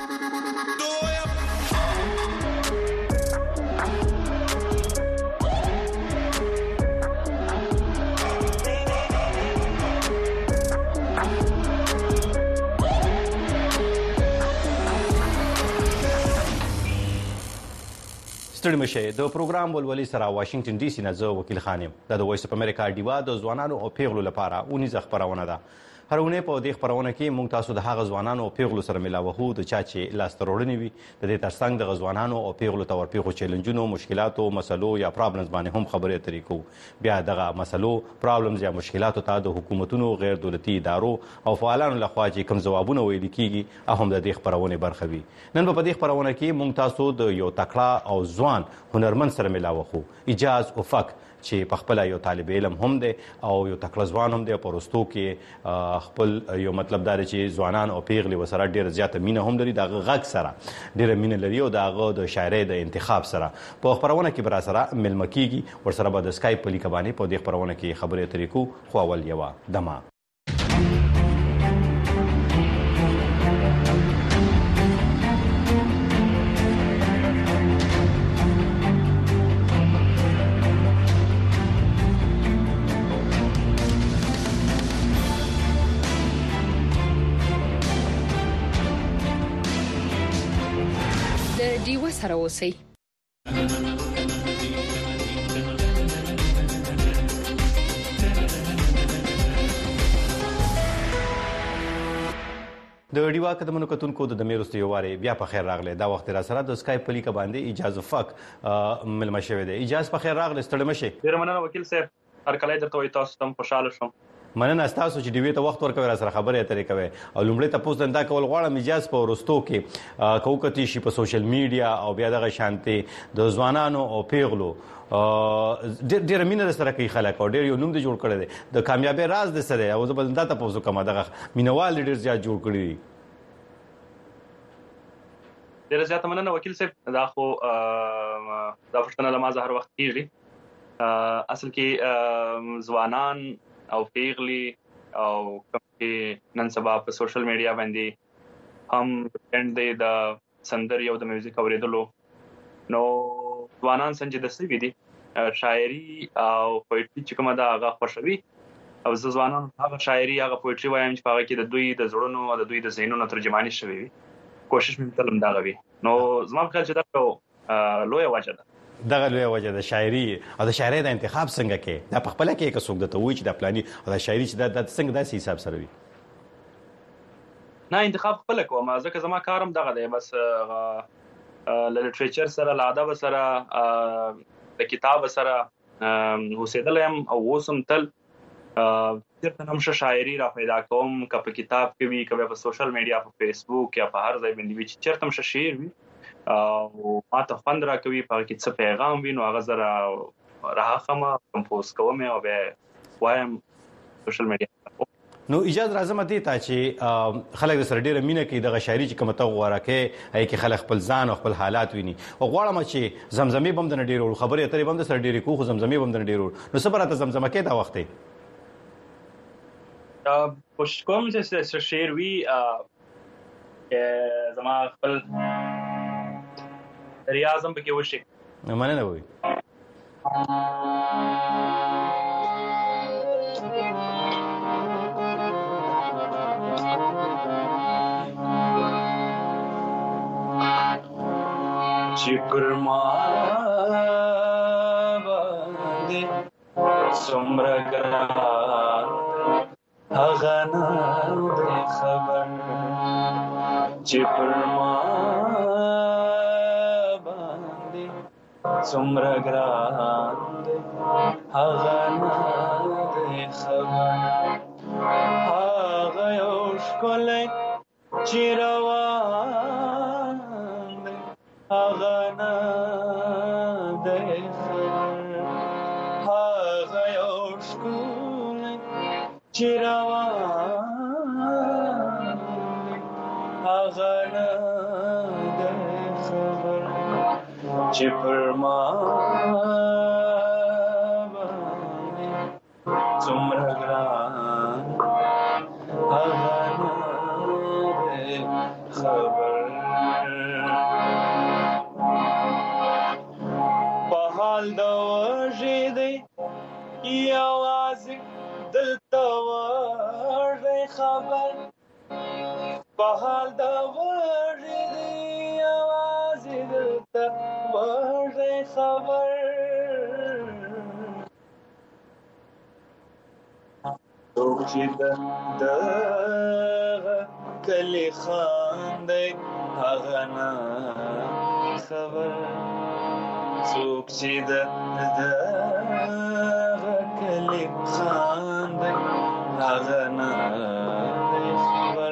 ستړي مشه د پروګرام ولولي سره واشنگټن ډي سي نه زه وکیل خان یم. دا د وایس اف امریکا ډیوا د ځوانانو او پیغلو لپاره اونیزه خپرونه ده. هر اونۍ په دې خپرونه کې موږ تاسو د هغه ځوانانو او پیغلو سره ملاوهو د چا چې لاسته راوړنې وي د دې ترڅنګ د ځوانانو او پیغلو ته ورپېښو چیلنجونو، مشکلاتو، مسلو یا پرابلمز باندې هم خبرې اترې کوو. بیا دغه مسلو، پرابلمز یا مشکلاتو ته د حکومتونو، غیر دولتي ادارو او فعالانو لخوا چې کوم ځوابونه ویل کیږي هم د دې خپرونې برخه وي. نن په دې خپرونه کې موږ تاسو د یو تکړه او ځوان هنرمند سره ملاوهو، اجاز افق، چې په خپل یو طالب علم هم دی او یو تکړه ځوان هم دی. په وروستو کې خپل یو مطلب دا دی چې ځوانان او پیغلې ورسره ډېره زیاته مینه هم لري، د هغه غږ سره ډېره مینه لري او د هغه د شاعرۍ د انتخاب سره. په خپرونه کې به راسره مېلمه کېږي، ورسره به د سکایپ په لیکه باندې په دې خپرونه کې خبرې اترې کوو. خو اول یوه دمه. ډیوه سره اوسئ. د ډیوا قدمونو کتونکو د دمې وروسته یو وارې بیا په خیر راغلی. دا وخت را سره د سکایپ په لیکه باندې اجاز افق مېلمه شوی دی. اجاز په خیر راغلی، ستړی مه شئ. ډېره مننه وکیل صاحب، هرکلی درته وایي تاسو ته هم خوشحاله شوم. مننه ستاسو چې ډیوې ته وخت ورکوئ، راسره خبرې اترې کوئ. او لومړی تپوس دا کول غواړم اجاز په وروستو کې که وکتې شي په سوشل میډیا او بیا دغه شانتې د ځوانانو او پیغلو ډېره مینه درسره کوي خلک او ډېر یو نوم دې جوړ کړی دی. د کامیابۍ راز دې څه دی؟ او زه به دا تپوس وکړم دغه مینوال دې ډېر زیات جوړ کړي دي. ډېره زیاته مننه وکیل صاحب. دا خو دا پوښتنه له ما هر وخت کېږي. اصل کې ځوانان او پیغلي او کوم چې نن سبا په سوشل میډیا باندې هم ټرند دی د سندرې او د میوزیک اورېدلو، نو ځوانان سنجیده سوي دي. شاعري او پویټري چې کومه ده هغه خوښوي او زه ځوانانو هغه شاعري هغه پویټري وایم چې په هغه کې د دوی د زړونو او د دوی د ذهنونو ترجماني شوې وي. کوشش مې تل همدغه وي. نو زما په خیال چې دا لویه وجه ده. دغه لویه وجه د شاعري او د شاعرۍ د انتخاب څنګه کې دا په خپله کې که څوک درته وایي چې دا پلاني او د شاعري چې دا څنګه داسې حساب سره وي؟ نه، انتخاب خپله کوم ځکه زما کار هم دغه دی. بس له لټریچر سره، له ادب سره، د کتاب سره اوسېدلی یم او اوس هم تل چېرته هم ښه شاعري را پیدا کوم، که په کتاب کې وي، که په سوشل میډیا، په فیسبوک یا په هر ځای باندې وي چې چېرته هم ښه شعر وي او ما ته خوند راکوي، په هغه کې څه پیغام وي، نو هغه زه رااخلم، کمپوز کوم او بیا وایم سوشل میډیا. نو اجازه راځم دې ته چې خلک د سره ډېره مینه کوي دغه شاعري چې کومه ته غوره کوي، هغې کې خلک خپل ځان او خپل حالات ویني. او غواړم چې زمزمې به هم درنه ډېرې وړو، خبرې اترې به هم در سره ډېرې کوو، خو زمزمې به هم درنه ډېرې وړو. نو څه به راته زمزمه کوې دا وخت دی؟ کوشش کوم چې شعر وي زما خپل ریاض هم پکې وشي. مننه وي. چې پر ما باندې څومره ګران هغه نه دی خبر، چې پر ما باندې څومره ګران دی هغه نه دی خبر. هغه یو ښکلی چې روان دی هغه نه دی خبر. هغه یو ښکلی چې روان دی هغه نه دی خبر، چې پر ما باندې څومره ګران هغه نه دی خبر. پهال دا وړې دی आवाज دلته وړې خبر څوک چې د کلی خاندي هغه نه خبر څوک چې د کلی خاندي هغه نه خبر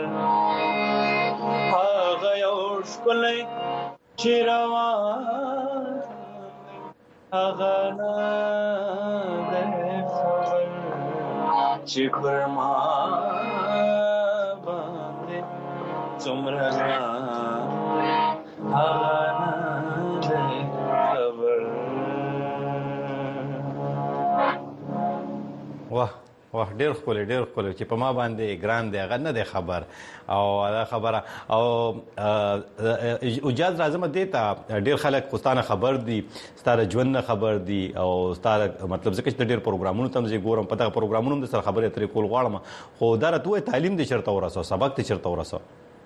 هغه یو ښکلی چې روان هغه نه خبر چې پر ما باندې څومره هغه نه خبر. واه ډېر ښکلی چې په ما باندې ګران دی هغه نه دی خبر او دا خبره او اجازه راځم دې ته ډېر خلک خوستانه خبر دي ستاره ژوند نه خبر دي او ستاره مطلب ځکه چې ډېر پروګرامونو تم زه ګورم پته پروګرامونو د سره خبرې اترې کول غواړم خو دا راته تعلیم دې چرته ورسو سبق دې چرته ورسو.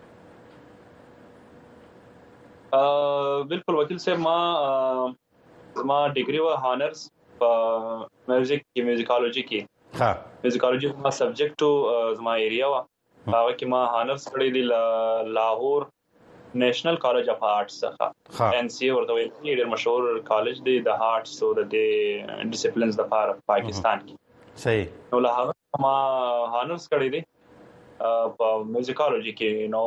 بالکل وکیل صاحب ما ډیګري و هانرز په میوزیکالوجي کې میوزیکالوجي ما سبجیکټ ټو زما ایریا وا هغه کې ما هانرز کړی دی لاهور نېشنل کالج اف آرټس څخه ان سی ورته ویل ډېر مشهور کالج دی د آرټس او د ډیسپلینز د پاکستان کې صحیح نو لاهور ما هانرز کړی دی په میوزیکالوجي کې نو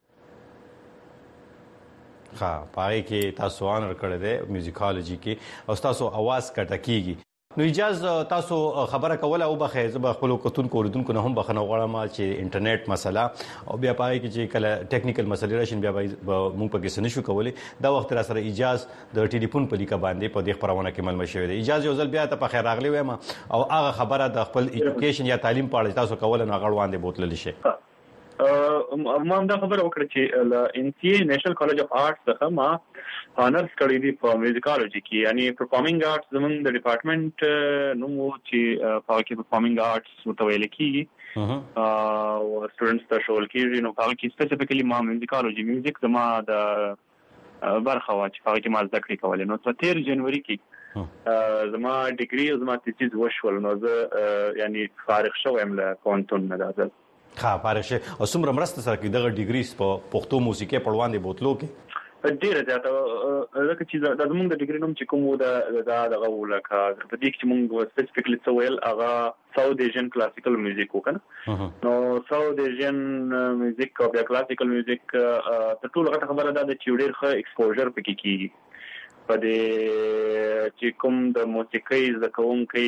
پای کې تاسو آنر کړی دی میوزیکالوجي کې او تاسو आवाज کټه کیږي نو اجازه تاسو خبره کوله او بخې زب خپل کوتونکو اوریدونکو نه هم بخنه غواړم چې انټرنیټ مسله او بیا پای کې چې کله ټیکنیکل مسلې راشي بیا موږ په کې سن شو کولې دا وخت را سره اجازه د ټلیفون په لیکه باندې په دې خبرونه کې ملمه شوې ده اجازه یو ځل بیا ته په خیر راغلی وایم او هغه خبره د خپل ایجوکیشن یا تعلیم په اړه تاسو کوله نه غړوان دي بوتل شي. ما دا خبره وکړه چې ان سی نېشنل کالج اف آرټس څخه ما هانرز کړی دی په میوزیکالوجي کې یعنی پرفارمینګ آرټس زموږ د ډپارټمنټ نو چې په کې پرفارمینګ آرټس متویل کیږي او سټوډنټس ته شول کیږي نو په کې سپیسیفیکلی ما میوزیکالوجي میوزیک زما د برخه وا چې په کې ما زده کړې کولې نو 13 جنوري کې زما ډیګري زما تیسیس وشول نو زه یعنی فارغ شوم له پونتون نه راځم پارشه او څومره مرسته سره کې دغه ډیګریز په پښتو موسیقي پړوان دی بوتلو کې ډیره زیاته لکه چې د زمونږ د ډیګری نوم چې کوم دغه ولکه په دې کې موږ سپیسیفیکلی څه ویل هغه ساوث ایشین کلاسیکل میوزیک وکنه نو ساوث ایشین میوزیک او بیا کلاسیکل میوزیک ته ټول غټه خبره ده چې ډیر ښه ایکسپوژر پکې کیږي په دې چې کوم د موسیقي زکونکي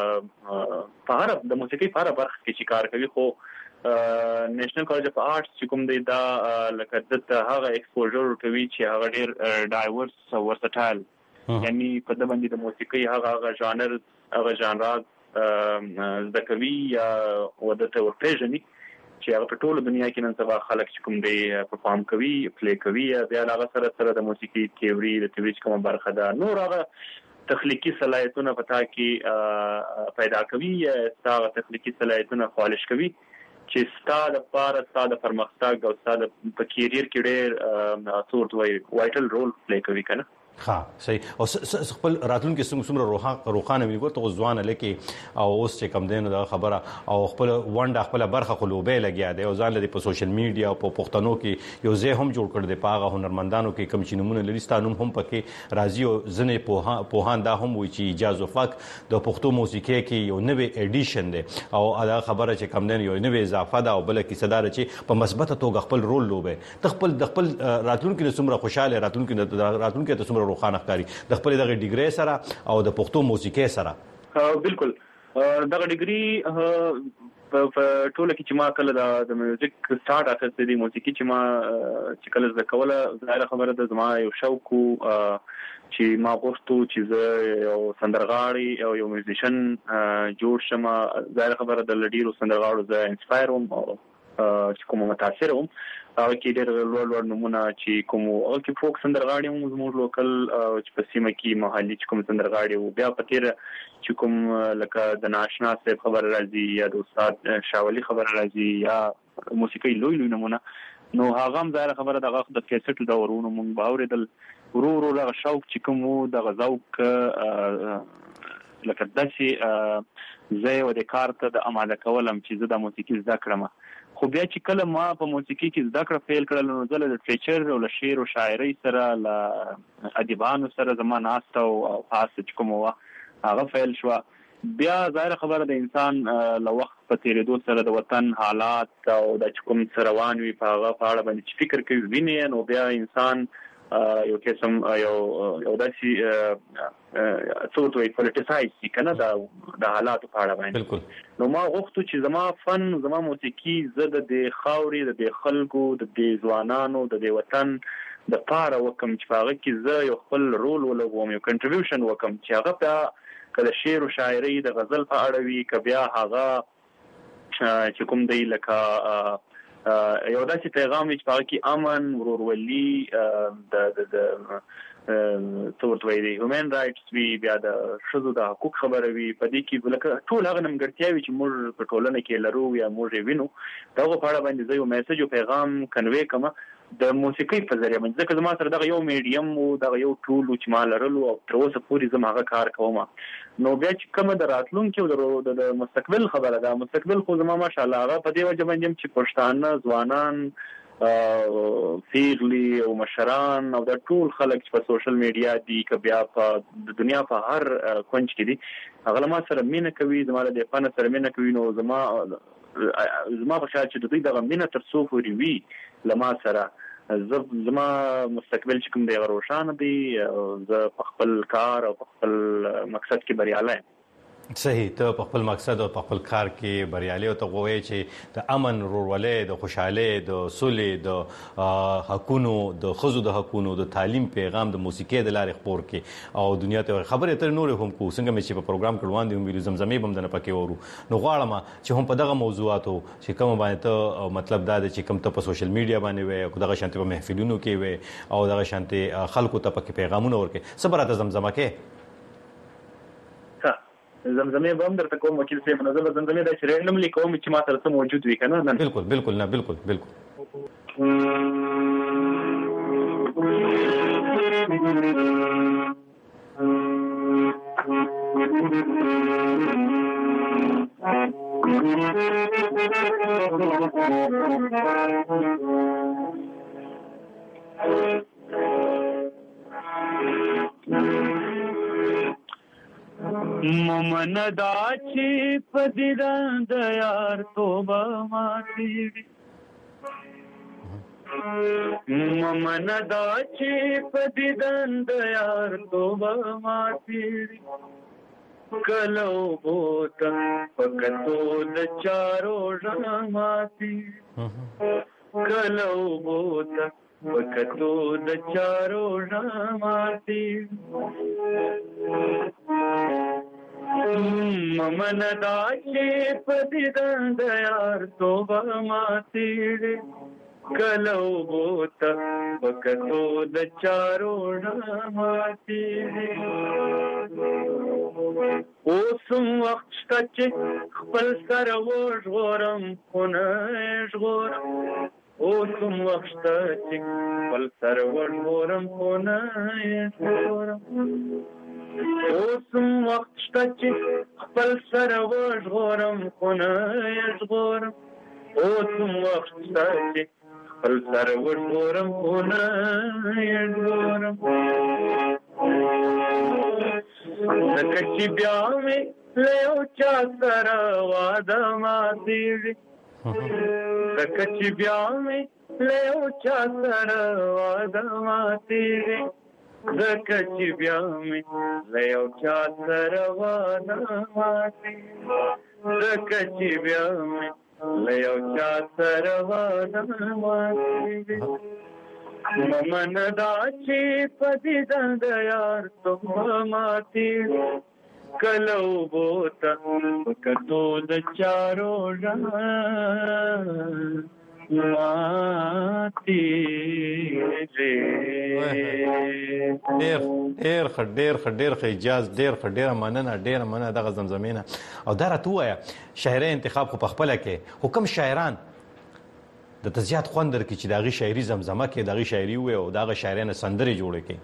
په هر د موسیقي په هر برخه کې کار کوي خو نېشنل کالج اف آرټس چې کوم دی دا لکه د هغه ایکسپوژر کوي چې هغه ډیر ډایورس او ورسټایل یعنی په د باندې د موسیقي هغه ژانر هغه ژانرات د کوي یا ودته ورپېژني چې هغه په ټوله دنیا کې نن سبا خلک چې کوم دی پرفارم کوي پلی کوي بیا هغه سره د موسیقي تیوري د تیوري کومه برخه ده نور هغه تخلیقي صلاحیتونه پتا کې پیدا کوي هغه تخلیقي صلاحیتونه پالش کوي چې ستاسو لپاره ستاسو پرمختګ او ستاسو په کیریر کې ډېر سورت وایټل رول پلی کوي کنه صحیح او خپل راتلونکي څومره روخانه وي ګورته ځوان لکه او اوس چې کم دین دا خبره او خپل ونده خپل برخه خلوبه لګیا دی او ځان لري په سوشل میډیا او په پښتنو کې یو ځای هم جوړ کړ دی پاغه هنرمندانو کې کم چې نمونه لریستانو هم پکې راځي او ځنې پوهان دا هم وي چې اجازه فق د پښتو موسیقي کې یو نوې اډیشن دی او دا خبره چې کم دین یو نوې اضافه ده او بل کې صدر چې په مثبت توګه خپل رول لوبه خپل راتلونکي څومره خوشاله راتلونکي څومره روخانه ښکاری د خپل دغه ډیګری سره او د پښتو موسیقي سره بالکل دغه ډیګری په ټوله کې چې ما کله د میوزیک سٹارټ اخیسته دي موسیقي چې ما چې کله زده کوله ظاهر خبره ده زما یو شوق چې ما غوښتو چې زه یو سندرغاړی او یو میوزیشن جوړ شم ظاهر خبره د لډیرو سندرغاړو زه انسپایر وم چې کوم متاثر وم او کې ډېر لوړ نمونه چې کوم او کې فوک سندرغاړي هم زموږ لوکل چې په سیمه کې محلي چې کوم سندرغاړي او بیا په تیر چې کوم لکه د ناشنا صاحب خبر راځي یا د استاد شاولي خبر راځي یا موسیقي لوی نمونه نو هغه هم ځای خبره دغه د کیسټ د ورونو مونږ باورېدل ورو دغه شوق چې کوم دغه ذوق لکه داسې زه یو د کار ته د اماده کولم چې زه د موسیقي زده کړم خو بیا چې کله ما په موسیقي کې زده کړه پیل کړل نو زه د ټیچر او له شعر او شاعرۍ سره له ادیبانو سره زما ناسته او خاصه چې کوم هغه فعل شو بیا ظاهر خبره د انسان له وخت په تیریدو سره د وطن حالات او د کوم روان وي په هغه اړه باندې فکر کوي ویني نو بیا انسان یو قسم یو داسې څه وایي پولیټیسایز کنه د حالاتو په اړه باندې نو ما غوښتو چې زما فن زما موسیقي زه د خاورې د خلکو د ځوانانو د وطن د پاره وکم چې هغه کې زه یو خپل رول ولوم یو کنټریبیوشن وکم چې هغه په کله شعر او شاعري د غزل په اړه وي کبیا هغه چې کوم دی لکه یو داسې پیغام چې هغه کې امن ورورولي د څورت وایي دی هیومن رائټس وی بیا د ښځو د حقوق خبره وي په دې کې لکه ټول هغه نیمګړتیاوې چې موږ په ټولنه کې لرو یا موږ یې وینو دغه په اړه باندې زه یو میسج او پیغام کنوي کوم د موسیقۍ په ذریعہ باندې ځکه زما سره دغه یو میډیم او دغه یو ټول چې ما لرلو او تر اوسه پورې زما هغه کار کوم نو بیا چې کومه د راتلونکي او د مستقبل خبره ده مستقبل خو زما ماشاءالله هغه په دې وجه باندې چې پښتانه ځوانان پیغلي او مشران او د ټول خلک چې په سوشل میډیا دي که بیا په دنیا په هر کونج کې دي هغه ما سره مینه کوي زما له دې فن سره مینه کوي نو زما په خیال چې د دوی دغه مینه تر څو پورې وي له ما سره زما مستقبل چې کوم دی روښانه دی زه په خپل کار او په خپل مقصد کې بریالی صحیح ته په خپل مقصد او په خپل کار کې بریالي او ته غوښتي چې د امن ورورولۍ د خوشحالۍ د سولې د حقونو د ښځو د حقونو د تعلیم پیغام د موسیقۍ د لارې خپور کې او دنیا ته خبرې تر نور هم کو څنګه مې چې په پروګرام کې روان دي ویلو زمزمې بم دنه پکې ورو نو غواړم چې هم په دغه موضوعاتو چې کوم باندې ته مطلب دا دی چې کوم ته په سوشل میډیا باندې وي او دغه شانتي په محفلونو کې وي او دغه شانتي خلکو ته پکې پیغامونه ورکړي صبرات زمزمه کې زمزمه به هم درته کوم وکیل صاحب نو زه زمزمه د شریانم لیکوم چې ما سره موجود وي کنه نه بالکل نه بالکل ممن دا چې پدیدان د یار توبه ماتي ممن دا چې پدیدان د یار توبه ماتي کلو بوت پکتو د چارو رماتي کلو بوت پکتو د چارو رماتي ممن دا چې پدیدان د یار توبه ماتي کلو بوت پکتو د چارو رماتي اوسم وخت شته چې خپل سره وژغورم خو نه ژغورم اوسم وخت شته چې خپل سره وژغورم خو نه ژغورم اوسم وخت شته چې خپل سره وژغورم خو نه ژغورم اوسم وخت شته چې خپل سره وژغورم خو نه ژغورم ځکه چې بیا مې له یو چا سره واده ماتېږي ځکه چې بیا مې له یو چا سره واده ماتېږي ځکه چې بیا مې له یو چا سره واده ماتېږي ځکه چې بیا مې له یو چا سره واده ماتېږي ممن دا چې پدیدان د یار توبه ماتي کلو بوت پکتو د چارو رماتي ډېر اجازه ډېر مننه دغه زمزمینه او دا راته وایا شاعري انتخاب خو په خپل کې حکم شاعران د تزيات خوند درکې چې داغي شاعري زمزمه کې داغي شاعري وي او داغه شاعرانه سندري جوړ کړي؟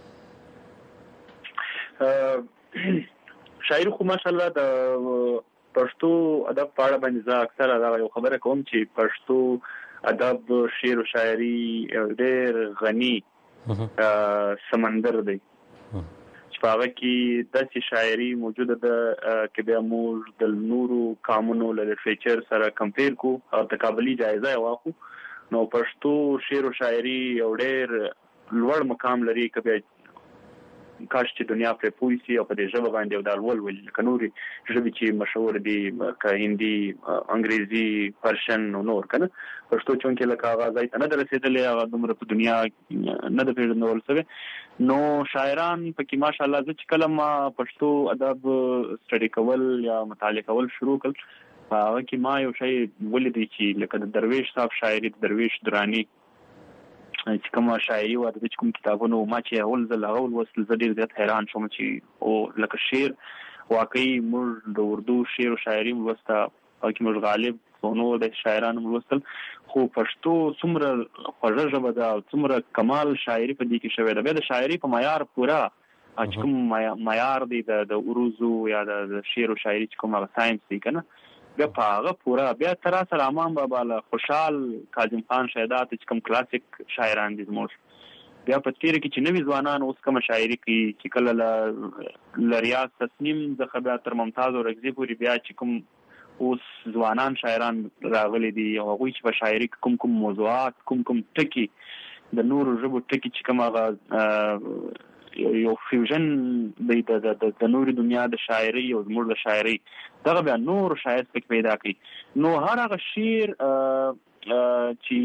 شاعري خو ماشاءالله د پښتو ادب په اړه باندې زه اکثره دا یو خبره کوم چې پښتو ادب شعر او شاعري ډېر غني سمندر دی چې په هغه کې داسې شاعري موجوده ده چې بیا موږ د نورو قامونو له لټریچر سره کمپیر کو او تقابلي جایزه واخو. نو پښتو شعر او شاعري یو ډېر لوړ مقام لري چې بیا کاش چې دنیا پر پوي سي او په دې ژبه باندې د ولول کنوري ژبه چې مشهور دي که هندي انګريزي پرشن نور کنه پښتو چونکې لکه هغه ځای ته نه رسیدلې هغه دومره په دنیا نه د پیژندل شوی. نو شاعران پکې ماشاءالله چې کله ما پښتو ادب سټډي کول یا مطالعه کول شروع کړ هغه کې ما یو شی ولیدی چې لکه د درویش صاحب شاعري د درویش درانی چې کومه شاعري و د کوم کتابونو ما چې اول ځل اول وصل ډېر زیات حیران شوم چې او لکه شعر واقعي موږ د اردو شعر او شاعري ولسته او کې موږ غالب نو د شاعرانو ولستل خو پښتو څومره خوږه ژبه ده او څومره کمال شاعري په دې کې شوی ده. بیا د شاعري په معیار پورا چې کوم معیار دی د اروزو یا د شعر او شاعري چې کوم ساينس دی کنه بیا په هغه پورا بیا تر سره امام بابا له خوشحال کاظم خان شهادت چې کوم کلاسیک شاعران دي زموږ بیا په تیر کې چې نوی ځوانان اوس کوم شاعري کوي چې کله لریاض تسنیم د خبرات تر ممتاز او رغزي پوری بیا چې کوم اوس ځوانان شاعران راغلي دي او هغه چې په شاعري کوم موضوعات کوم ټکی د نورو ژبو ټکی چې کوم هغه یو فیوژن د نوري دنیا د شاعري او زموږ د شاعري دغه بیا نور شاعر پکې پیدا کړي. نو هر هغه شعر چې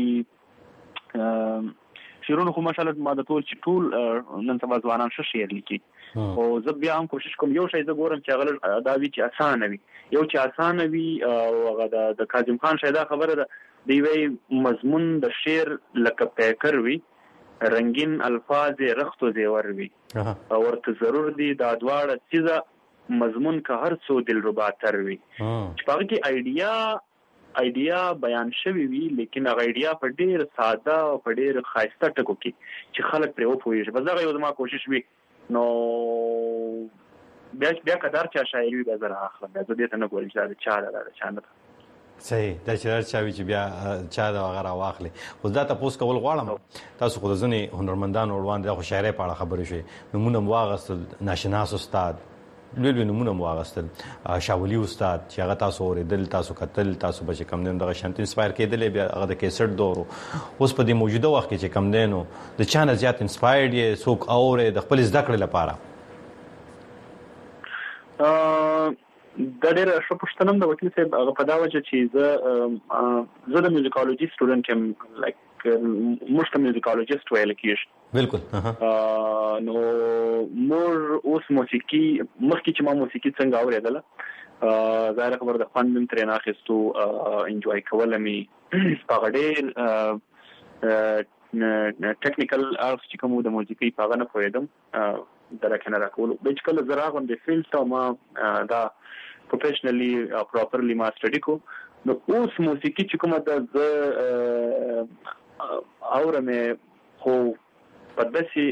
شعرونه خو ماشاءالله ما د ټول چې ټول نن سبا ځوانان ښه شعر لیکي او زه بیا هم کوشش کوم یو شی زه ګورم چې هغه دا وي چې اسانه وي یو چې اسانه وي او هغه د کاظم خان شهدا خبره ده دی وی مضمون د شعر لکه پیکر وي رنگین الفاظ رخت و زیور وي ورته ضرور دي دا دواړه چیزه مضمون که هر څو دلربا تر وي چې په کې ایډیا بیان شوی وي لیکن هغه ایډیا په ډیر ساده او په ډیر خاصه ټکو کې چې خلک پرې وپوهیږي بس دا یو ما کوشش وي. نو بیا قدر چا شاعري به زره اخلم زه دې ته نه ګورم چې دا چا نه صحیح دا چې چاوي چې بیا چا دا وغیرہ واخلي. خو دا تاسو کول غواړم تاسو خو ځنې هنرمندانو وړاندې د شاعرۍ په اړه خبرې شوي نمونه واغستل ناشناس استاد لوی نمونه واغستل شاولي استاد چې هغه تاسو اوریدل تاسو کتل تاسو به کم دین دغه شانت انسپایر کېدل بیا هغه د کیسټ دور اوس په دې موجوده وخت کې چې کم دینو د چانه زیات انسپایرډ یې څوک اوره د خپل زده کړې لپاره د ډېر ښه پوښتنه د وکیل صاحب هغه په دا وجه چې زه د میوزیکالوجي سټوډنټ یم لایک موږ ته میوزیکالوجیست ویل کېږي بالکل نو موږ اوس موسیقي مخکې چې ما موسیقي څنګه اوریدله ظاهر خبر د فن من ترې اخیستو انجوای کوله مې هغه ډېر ټیکنیکل ارتس چې کوم د موسیقي په هغه نه پوهېدم درکنه راکولو به چې کله زه راغلم د فیلډ ته ما دا پروفیشنلی پراپرلی ما سټډي کو نو اوس موسیقي چې کومه د اورمه خو په داسې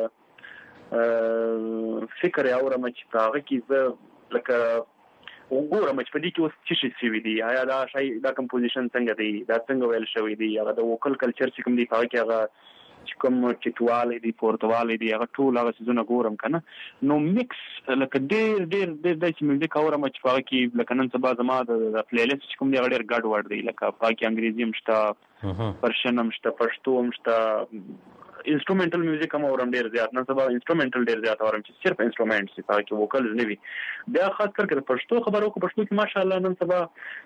فکر اورمه چې هغه کې زه لکه وګورم چې په دې کې اوس څه شي وي دي آیا دا شی دا کمپوزیشن څنګه دی دا څنګه ویل شوی دی هغه د ووکل کلچر چې کوم دی په کې هغه چې کوم چټواله دي پورتواله دي هغه ټول هغه څه ګورم کنه نو میکس لکه ډېر د میوزیک اورم چې په کې لکه نن سبا زما د پلی لیست چې کوم دی ډېر ګډ وډ دی لکه په کې انګریزي هم شته پرشن هم شته پښتو هم شته انسټرومنټل میوزیک هم اورم ډېر زیات نن سبا انسټرومنټل ډېر زیات اورم چې صرف انسټرومنټس په کې ووکلز نه وي بیا خاص کر پښتو خبرو کو پښتو کې ماشاءالله نن سبا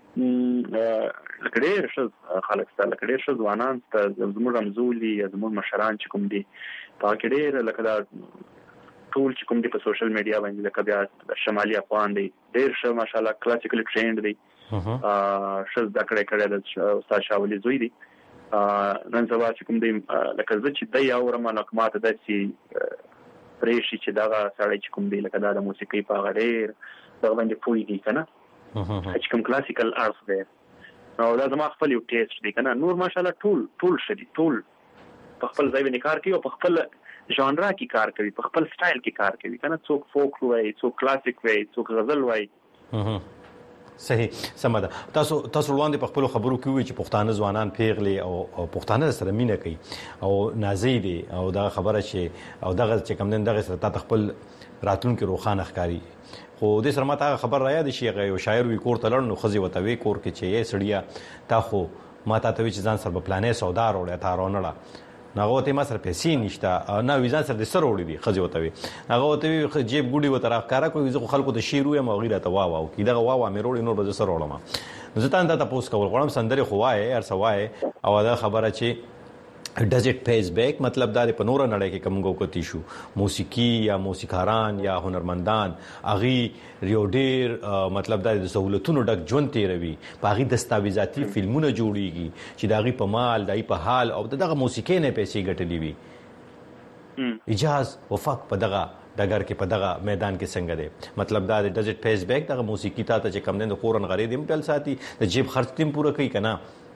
لکه ډېر ښه خلک ستاسو لکه ډېر ښه ځوانان زموږ همزولي زموږ مشران چې کوم دي په کې ډېر لکه دا ټول چې کوم دي په سوشل میډیا باندې لکه بیا شمالي افغان دی ډېر ښه ماشاءالله کلاسیکل ټرینډ دی ښه زده کړې د استاد شاولي زوی دی نن سبا چې کوم دی لکه زه چې دی اورم نو ماته داسې پرېشي چې دغه سړی چې کوم دی لکه دا د موسیقۍ په هغه ډېر دغه باندې پوهېږي که نه چې کوم کلاسیکل ارتس دی او دا زما خپل یو ټیسټ دی کنه. نور ماشاءالله ټول شدي، ټول په خپل ځای باندې کار کوي او په خپل ژانرا کې کار کوي، په خپل سټایل کې کار کوي کنه. څوک فوک وایي، څوک کلاسیک وایي، څوک غزل وایي. صحیح سمه ده. تاسو وړاندې په خپل خبرو کې وی چې پښتانه ځوانان پیغلي او پښتانه سره مینه کوي او نازي دي او دا خبره چې او دغه چې کوم دغه سره تا خپل راتلونکو روخانه ښکاری. خو د سره ماته خبر را یاد شي یو شاعر وی کور تلړ نو خزي وتوي کور کې چې یې سړیا تا خو ماته ته چې ځان سره په پلانې سودا وروړې تا رونړه ناغه ته ما سره پیسې نشته نه ویزان سره د سر وړي دي خزي وتوي هغه ته جیب ګوډي وتره ښکارا کوي زه خلکو ته شیر وې ما غیره ته واو کی دغه واو مې وروړي نور به سر وړم. زه ته پوس کول غواړم سندري خوای هر سوای او دا خبره چې does it pays back مطلب دا په نور نړۍ کې کومګو کوتی شو موسیقي یا موسیقاران یا هنرمندان اغي ریوډیر مطلب دا د سہولتونو ډک ژوند تیروي باغی دستاویزاتي فلمونه جوړیږي چې داغي په مال دای په حال او دغه موسیقي نه پیسې ګټلې وي. اجاز وفق په دغه دګر کې په دغه میدان کې څنګه دی مطلب دا does it pays back دغه موسیقي ته چې کم نه کورن غری دیم بل ساتي د جیب خرچ تیم پوره کوي کنه.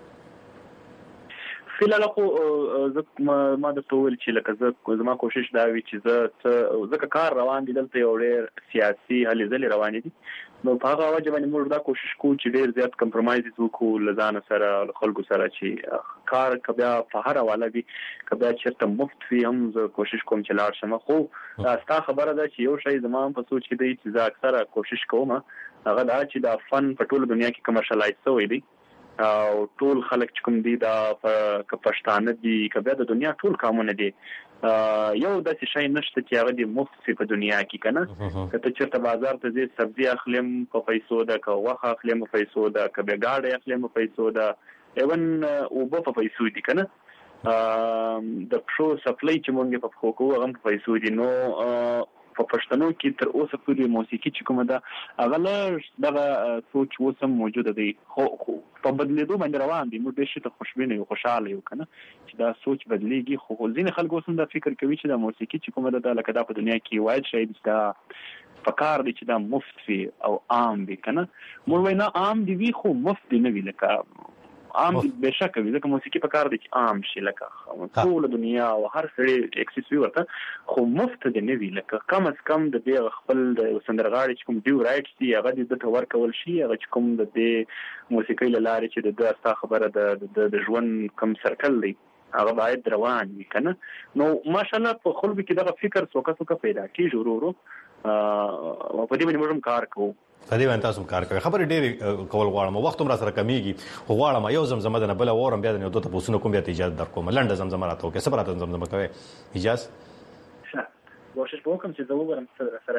فعلا خو ما د ټول چې لکه زما کوشش دا وی چې زه کار روان دي دلته یو ډېر سیاسي هلې ځلې روان دي نو په هغه وجه باندې موږ دا کوشش کوو چې ډېر زیات کمپرمایز وکړو لزان سره خلکو سره چې کار کبیا په هر حواله وي کبیا چیرته مفت وي هم زه کوشش کوم چې لاړ شم. خو ستا خبره ده چې یو شی زما په سوچ کې دی چې زه اکثره کوشش کوم هغه دا چې دا فن په ټول دنیا کې کمرشلایز شوی دی او ټول خلک چې کوم دي دا پښتانه دي کبه د دنیا ټول قانون دي یو داسې شی نشته چې هغه د مفت په دنیا کې کنه. کته چېرته بازار ته ځي سبزی اخلم په پیسو ده که واخه اخلم په پیسو ده کبه گاډي اخلم په پیسو ده ایون او په پیسو دي کنه. د پرو سپلای چې مونږ په خو کوو هغه په پیسو دي. نو په پښتنو کې تر اوسه پورې موسیقي چې کومه ده هغه دغه سوچ اوسم موجوده دی خو په بدلیدو باندې روان دي. موږ به شته خوشبینه یو خوشاله یو کنه چې دا سوچ بدلیږي. خو ځینې خلک اوسم دا فکر کوي چې دا موسیقي چې کومه ده لکه دا په دنیا کې واید شي دا فکر دي چې دا مفت وي او عام وي کنه. موږ وینا عام دی وی خو مفت نه وی لکه عام بشک وي ځکه موسیقي په کار دي چې عام شي لکه ټول دنیا او هر سړی اکسس وي ورته خو مفت دي نه وی لکه کم از کم د دې خپل د سندرغاړي چې کوم ډیو رائټس دي هغه د تور کول شي هغه چې کوم د دې موسیقي لاره چې د استا خبره د ژوند کم سرکل دی هغه باید روان وي کنه. نو ماشاءالله په خلکو کې دغه فکر څوکه پیدا کیږي ورو په دې باندې موږ کار کوو. په دې باندې تاسو کار کوي خبرې ډېری کول غواړم وخت هم را سره کمیږي خو غواړم یو زمزمه ده نه بل اورم بیا نه دوته پوسونه کوم بیا ته اجازه درکوم لنډه زمزمه راته کې صبر راته زمزمه کوي اجازه کوشش وکم چې زه وګورم سره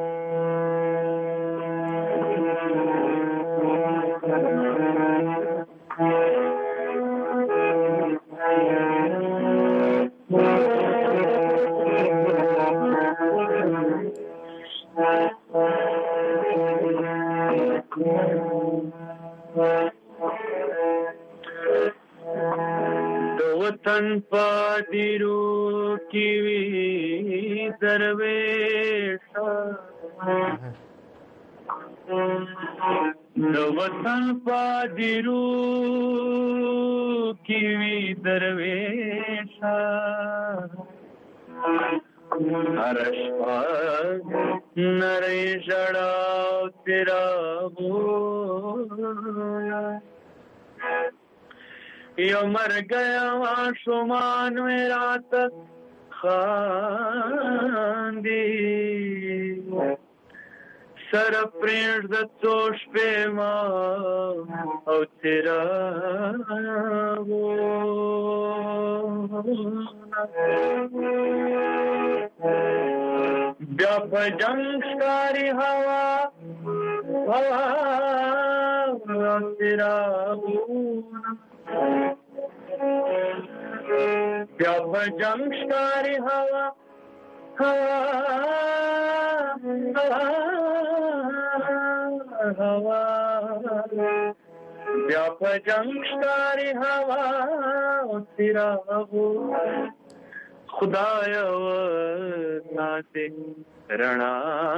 وطن پادیرو کی وی درویشا دو وطن پادیرو کی وی درویشا ارشا نری جڑاو تیرا بویا یو مر گیا شمان میرا تک خاندی سر پرینڈ د توش پہ ما او تیرا بیا په جنگ شکاری ہوا تیرا بیا په جنگ شکاری ہوا بیا په جنگ شکاری ہوا تیرا خدایا وساتې رڼا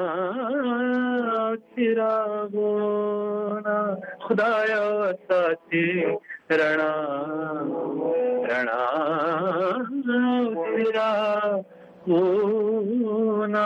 څراغونه خدایا وساتې رڼا څراغونه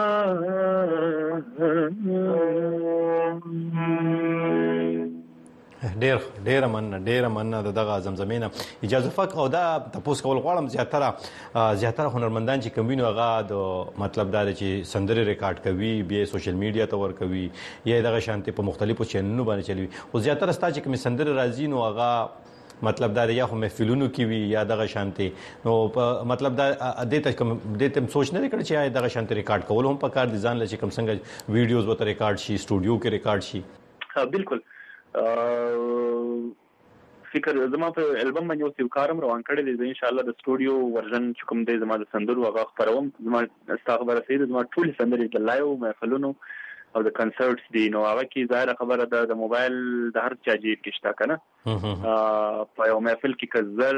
ډیر مننه دغه زمزمینه اجازه فق او دا تاسو کول غواړم زیاتره هنرمندان چې کوم وینو هغه د مطلب دا چې سندري ریکارډ کوي بیا سوشل میډیا ته ور کوي یا دغه شانتي په مختلفو چینلونو باندې چلوي او زیاتره ستا چې کوم سندري راځي نو هغه مطلب دا یا خو محفلونو کې وي یا دغه شانتي نو مطلب دا دته سوچ نه کړی چې دغه شانتي ریکارډ کول هم په کار دي ځان لچ کوم څنګه ویډیوز وته ریکارډ شي سټوډیو کې ریکارډ شي بالکل فکر زما په البم باندې اوس یو کارم روان کړی دی ان شاء الله د سټوډیو ورژن چې کوم دی زما د سندرو هغه خبروم زما استغفار سید زما ټول سندرې د لایو محفلونو او د کنسرټس دی نو هغه کې ظاهر خبره ده د موبایل د هر چا جیب کې شته کنه په یو محفل کې کزر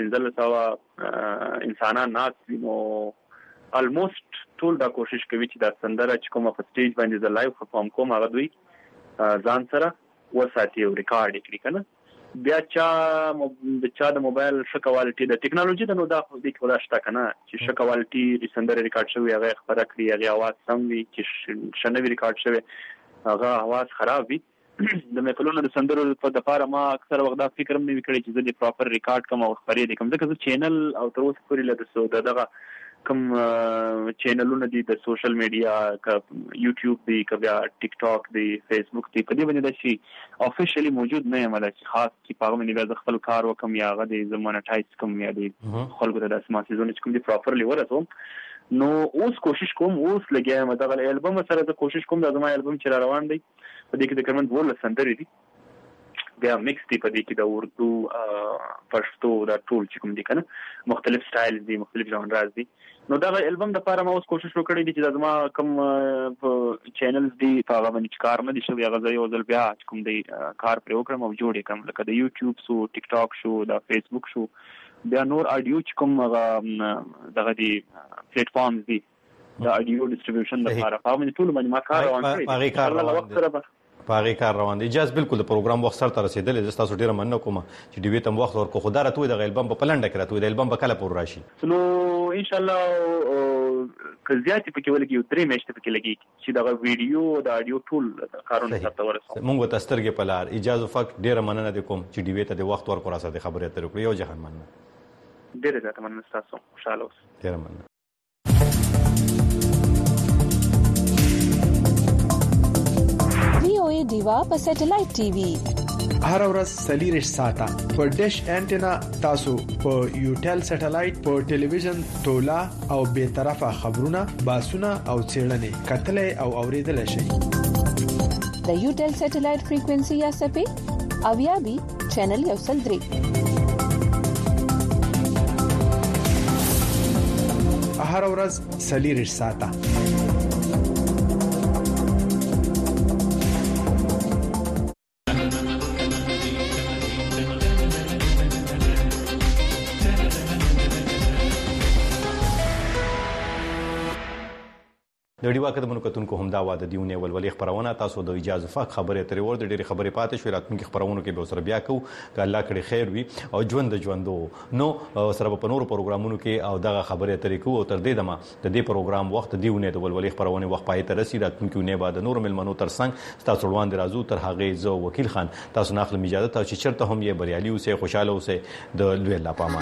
1500 انسانان ناس نو الموست ټول دا کوشش کوي چې دا سندره چې کومه په سټیج باندې د لایو پرفارم کوم هغه دوی ځان سره وساتي او ریکارډ کړي کنه بیا چا د موبایل ښه کوالټي د ټیکنالوژي د نو دا خو دې خدا شته کنه چې ښه کوالټي د سندره ریکارډ شوی هغه خبره کړی هغه आवाज سم وي چې شنوي ریکارډ شوی هغه आवाज خراب وي د محفلونو د سندرو په دپاره ما اکثر وخت دا فکر هم نه وکړی چې زه د پراپر ریکارډ کوم او خبرې دي کوم ځکه چینل او تر اوسه پورې له دغه کوم چینلونه دي د سوشل میډیا ک یوټیوب دی ک بیا ټیک ټاک دی فیسبوک دی په دې باندې د شي افیشلی موجود نه یم چې خاص چې په باندې بیا خپل کار وکم یا غو د زمونټایز کوم یا دی خلکو ته د اسما سیزون چې کوم دی پراپرلی ورته نو اوس کوشش کوم اوس لګیم دغه البم سره د کوشش کوم د زما البم چې روان دی په دې کې د کمن ول سندري دي بیا مکس دی په دې کې د اردو پښتو دا ټول چې کوم دي کنه مختلف سټایل دي مختلف ژانرز دي نو دا البم د لپاره ما اوس کوشش وکړی چې د زما کوم چینلز دي په هغه باندې کار نه دي شوی هغه ځای او ځل بیا کوم دی کار پر وکړم او جوړې کوم لکه د یوټیوب شو ټیک ټاک شو د فیسبوک شو بیا نور اډیو چې کوم دغه دی پلیټ فارمز دي د اډیو ډیسټریبیوشن لپاره په باندې ټول باندې ما کار روان کړی پاغي کار روان دي جاز بالکل د پروګرام وخت سره رسیدل زه تاسو ډیره مننه کوم چې ډیوی تم وخت ورکو خدای راته د البم په پلانډه کړه د البم په کله پور راشي نو ان شاء الله کزياتي پکې ولګي 3 میاشتې پکې لګي چې دا ویډیو د اډیو ټول کارونه تاسو ورسو مونږ ته سترګې په لار اجازه فقط ډیره مننه کوم چې ډیوی ته د وخت ورکو راځه د خبرې اترې کړو یو جهان مننه ډیره زیاته مننه تاسو خوشاله اوسئ ډیره مننه VOA دیوا په سټلایټ ټي وي هر ورځ سلیریش ساته په ډیش انټینا تاسو په یوټل سټلایټ په ټلویزیون تولا او به طرفه خبرونه باسونه او چیرلنې کتلې او اوریدل شي د یوټل سټلایټ فریکوئنسي یا سپې او یا بي چینل یو سل درې هر ورځ سلیریش ساته د ډیوا کډمنو کتونکو هم دا واده دیونه ولولې خبرونه تاسو د اجازه فق خبره ترې ور د ډېری خبرې پاتې شوې راتلونکي خبرونو کې به سره بیا کو ک الله کړي خیر وي او ژوندو نو سره په نورو پروګرامونو کې او دغه خبره ترې کو او تر دې دمه د دې پروګرام وخت دیونه د ولولې خبرونه وخت پای ته رسیدي راتلونکي نه بعد نور ملمنو ترڅنګ تاسو روان دي راځو تر هغه زو وکیل خان تاسو ناخله اجازه تاسو چې چرته هم یې بریالي اوسه خوشاله اوسه د لوی الله پامان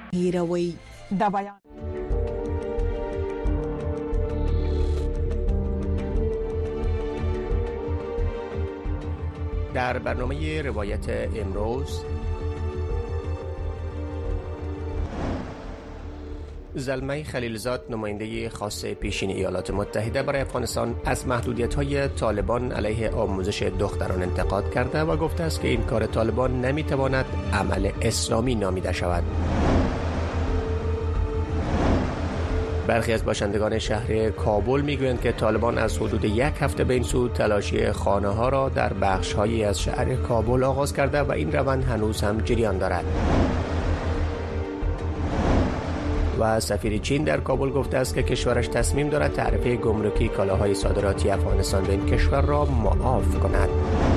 هیروي د بیان در برنامه روایت امروز زلمه خلیلزاد نماینده خاص پیشین ایالات متحده برای افغانستان از محدودیت‌های طالبان علیه آموزش دختران انتقاد کرده و گفته است که این کار طالبان نمی‌تواند عمل اسلامی نامیده شود. برخی از باشندگان شهر کابل میگویند که طالبان از حدود 1 هفته به این سو تلاشی خانه‌ها را در بخش‌هایی از شهر کابل آغاز کرده و این روند هنوز هم جریان دارد. و سفیر چین در کابل گفته است که کشورش تصمیم دارد تعرفه گمرکی کالاهای صادراتی افغانستان به این کشور را معاف کند.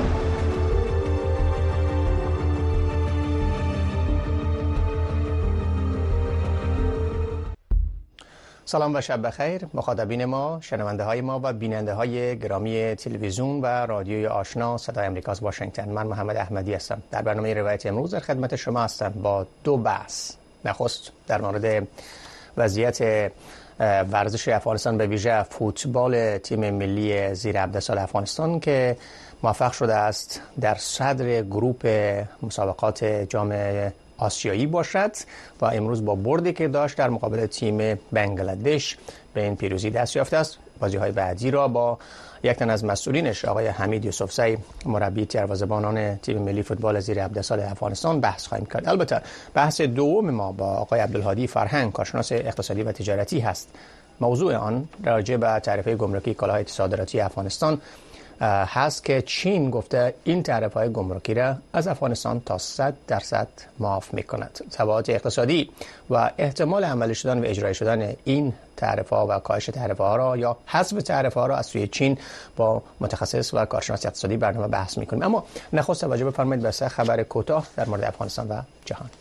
سلام و شب بخیر مخاطبین ما، شنونده های ما و بیننده های گرامی تلویزیون و رادیوی آشنا صدای امریکا از واشنگتن. من محمد احمدی هستم. در برنامه روایت امروز در خدمت شما هستم با 2 بحث. نخست در مورد وضعیت ورزش افغانستان، به ویژه فوتبال تیم ملی زیر 17 سال افغانستان که موفق شده است در صدر گروپ مسابقات جام آسیایی باشد و امروز با بردی که داشت در مقابل تیم بنگلادش به این پیروزی دست یافته است. بازی‌های بعدی را با یک تن از مسئولینش آقای حمید یوسفزی مربی دروازه‌بانان تیم ملی فوتبال زیر 17 سال افغانستان بحث خواهیم کرد. البته بحث دوم ما با آقای عبدالهادی فرهنگ، کارشناس اقتصادی و تجارتی هست. موضوع آن راجع به تعرفه گمرکی کالاهای صادراتی افغانستان هست که چین گفته این تعرفه‌های گمرکی را از افغانستان تا 100% معاف می‌کند. تبعات اقتصادی و احتمال عملی شدن و اجرای شدن این تعرفه‌ها و کاهش تعرفه‌ها را یا حذف تعرفه‌ها را از سوی چین با متخصص و کارشناس اقتصادی برنامه بحث می‌کنیم. اما نخست توجه بفرمایید به 3 خبر کوتاه در مورد افغانستان و جهان.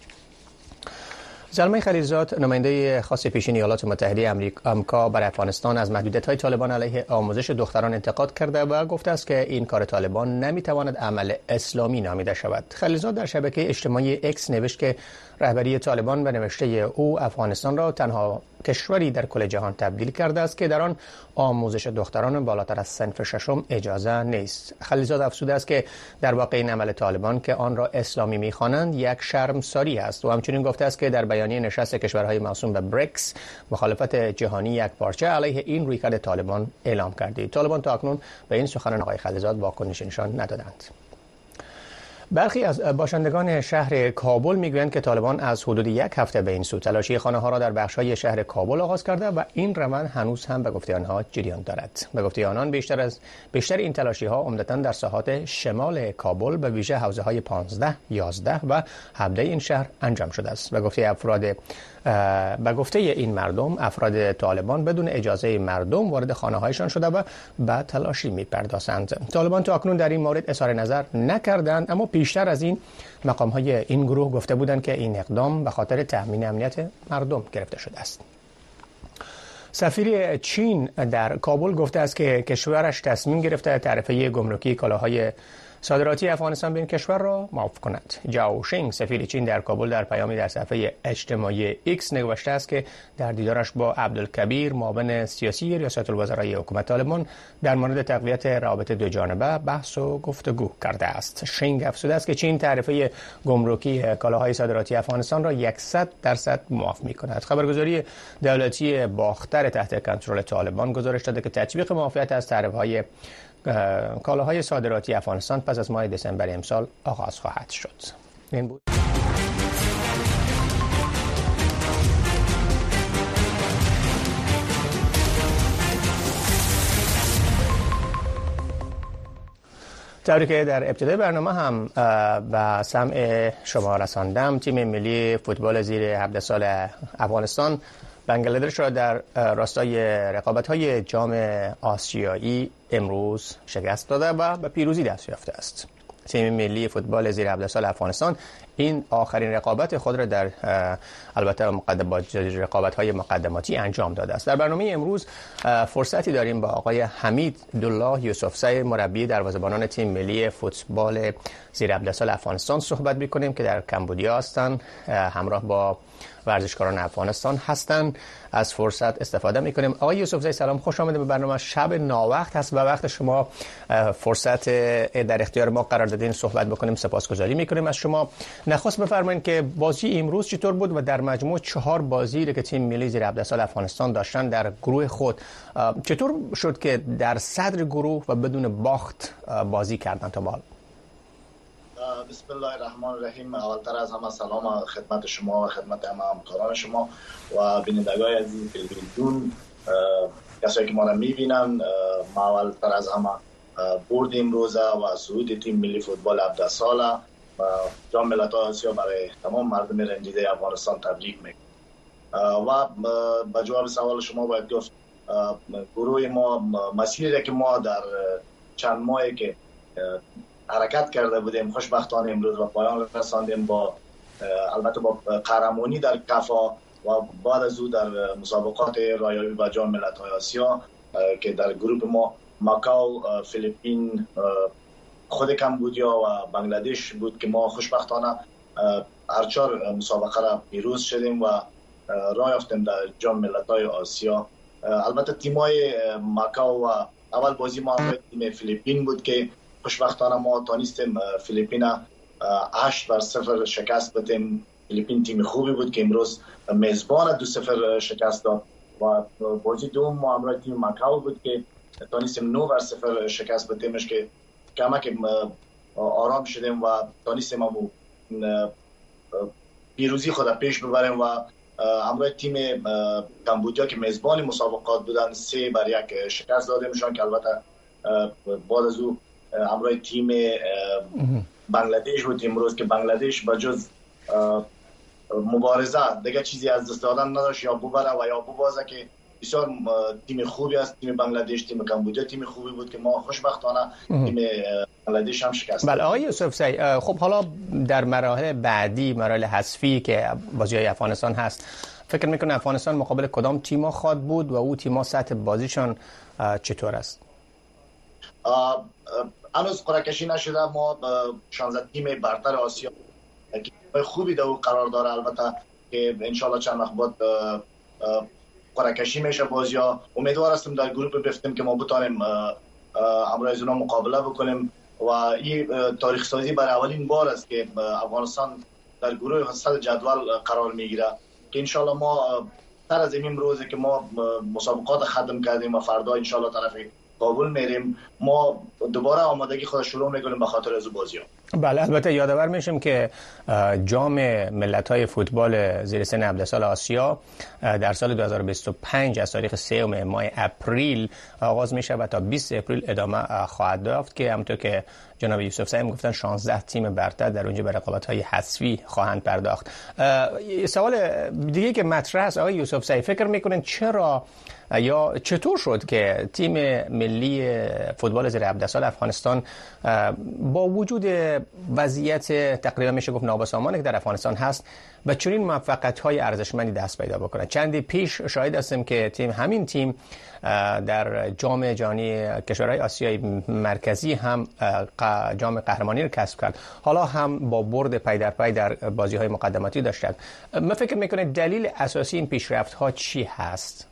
زلمه خلیلزاد نماینده خاص پیشین ایالات متحده آمریکا برای افغانستان از محدودیت‌های طالبان علیه آموزش دختران انتقاد کرده و گفته است که این کار طالبان نمی‌تواند عمل اسلامی نامیده شود. خلیلزاد در شبکه اجتماعی اکس نوشت که رهبری طالبان به نوشته او افغانستان را تنها کشوری در کل جهان تبدیل کرده است که در آن آموزش دختران بالاتر از صنف 6 اجازه نیست. خلیلزاد افزوده است که در واقع این عمل طالبان که آن را اسلامی می‌خوانند یک شرمساری است و همچنین گفته است که در بیانیه نشست کشورهای موسوم به بریکس مخالفت جهانی یک پارچه علیه این رویکرد طالبان اعلام کرده. طالبان تا اکنون به این سخنان آقای خلیلزاد واکنش نشان ندادند. برخی از باشندگان شهر کابل میگویند که طالبان از حدود 1 هفته به این سو تلاشی خانه‌ها را در بخش‌های شهر کابل آغاز کرده و این روند هنوز هم به گفته آنها جریان دارد. به گفته آنان بیشتر این تلاشی‌ها عمدتاً در ساحات شمال کابل به ویژه حوزه‌های 15، 11 و 17 این شهر انجام شده است. به گفته این مردم افراد طالبان بدون اجازه مردم وارد خانه‌هایشان شده و به تلاشی می‌پردازند. طالبان تا اکنون در این مورد اظهار نظر نکردند، اما بیشتر از این مقام‌های این گروه گفته بودند که این اقدام به خاطر تامین امنیت مردم گرفته شده است. سفیر چین در کابل گفته است که کشورش تصمیم گرفته تعرفه گمرکی کالاهای صادراتی افغانستان به این کشور را معاف کند. جاو شینگ سفیر چین در کابل در پیامی در صفحه اجتماعی ایکس نوشته است که در دیدارش با عبدالکبیر معاون سیاسی ریاست الوزرای حکومت طالبان در مورد تقویت روابط دو جانبه بحث و گفتگو کرده است. شینگ افزوده است که چین تعرفه گمرکی کالاهای صادراتی افغانستان را 100% معاف می‌کند. خبرگزاری دولتی باختر تحت کنترل طالبان گزارش داده که تطبیق معافیت از تعرفه‌های کالاهای صادراتی افغانستان پس از ماه دسامبر امسال آغاز خواهد شد. این بود. طوری که در ابتدای برنامه هم به سمع شما رساندم، تیم ملی فوتبال زیر 17 سال افغانستان بنگلادش را در راستای رقابت‌های جام آسیایی امروز شکست داده و به پیروزی دست یافته است. تیم ملی فوتبال زیر 17 سال افغانستان این آخرین رقابت خود را در البته رقابت‌های مقدماتی انجام داده است. در برنامه امروز فرصتی داریم با آقای حمید دولاه یوسفزی مربی دروازه‌بانان تیم ملی فوتبال زیر 17 سال افغانستان صحبت می‌کنیم که در کمبودیا هستند، همراه با ورزشکاران افغانستان هستند. از فرصت استفاده می‌کنیم. آقای یوسفزی سلام، خوش آمدید به برنامه. شب ناوقت هست و وقت شما فرصت در اختیار ما قرار دادین صحبت بکنیم. سپاسگزاری می‌کنیم از شما. نخست بفرمایید که بازی امروز چطور بود و در مجموع 4 بازی که تیم ملی زیر 17 سال افغانستان داشتن در گروه خود چطور شد که در صدر گروه و بدون باخت بازی کردن تا حال؟ بسم الله الرحمن الرحیم. اولتر از همه سلام خدمت شما و خدمت همکاران شما و بینندگان عزیز تلویزیون، کسایی که ما را میبینن. ما اولتر از همه برد امروز و صعود تیم ملی فوتبال 17 ساله و جام ملت‌های آسیا برای تمام مردم رنجیده افغانستان تبریک میگم. و به جواب سوال شما باید گفت گروه ما، مسیری که ما در چند ماهی که حرکت کرده بودیم خوشبختانه امروز و پایان رساندیم، با البته با قهرمانی در کفا و بعد از او در مسابقات رایاوی و جام ملت‌های آسیا که در گروه ما ماکاو، فیلیپین، خود کمبودیا و بنگلادش بود که ما خوشبختانه هر 4 مسابقه را پیروز شدیم و راه یافتیم در جام ملت‌های آسیا. البته تیم‌های ماکاو و اول بازی ما تیم فیلیپین بود که خوشبختانه ما تانستیم فیلیپین 8-0 شکست بدیم. فیلیپین تیم خوبی بود که امروز میزبان 2-0 شکست داد و بازی دوم ما همراه تیم ماکاو بود که تانستیم 9-0 شکست بدیمش که کمک آرام شدیم و تانستیم همون پیروزی خود پیش ببریم و همراه تیم کمبودیا که میزبان مسابقات بودن 3-1 شکست دادیمشان که البته بعد از او همراه تیم بنگلادش بود امروز که بنگلادش بجز مبارزه دیگه چیزی از دست دادن نداشت، یا ببره و یا ببازه که بسیار تیم خوبی است. تیم بنگلادش، تیم کمبودیا تیم خوبی بود که ما خوشبختانه تیم بنگلادش هم شکست. بله آقای یوسفزی، خب حالا در مراحل بعدی، مراحل حذفی که بازی‌های افغانستان هست، فکر می‌کنه افغانستان مقابل کدام تیم‌ها خواهد بود و او تیم‌ها سطح بازیشان چطور است؟ هنوز قرعه کشی نشده. ما 16 تیم برتر آسیا که خوبی در قرار داره، البته که انشالله چند وقت بعد قرعه کشی میشه بازی‌ها. امیدوار هستم در گروه بفتیم که ما بتونیم همراه از اونها مقابله بکنیم و این تاریخ سازی برای اولین بار است که افغانستان در گروه صدر جدول قرار میگیره که انشالله ما تر از این روزی که ما مسابقات ختم کردیم و فردا انشالله طرف کابل میریم، ما دوباره آمادگی خود شروع میکنیم به خاطر از بازی‌ها. بله البته یادآور میشم که جام ملت‌های فوتبال زیر سن 17 سال آسیا در سال 2025 از تاریخ 3 ماه اپریل آغاز میشه و تا 20 اپریل ادامه خواهد یافت که همونطور که جناب یوسفزی هم گفتن 16 تیم برتر در اونجا به رقابت‌های حذفی خواهند پرداخت. سوال دیگه که مطرح است آقای یوسفزی، فکر میکنن چرا یا چطور شد که تیم ملی فوتبال زیر 17 سال افغانستان با وجود وضعیت تقریبا میشه گفت نابسامانی که در افغانستان هست و چنین موفقیت‌های ارزشمندی دست پیدا بکنه؟ چندی پیش شاهد هستیم که همین تیم در جام جهانی کشورهای آسیای مرکزی هم جام قهرمانی رو کسب کرد، حالا هم با برد پی در پی در بازی‌های مقدماتی داشتند. من فکر می‌کنم دلیل اساسی این پیشرفت‌ها چی هست؟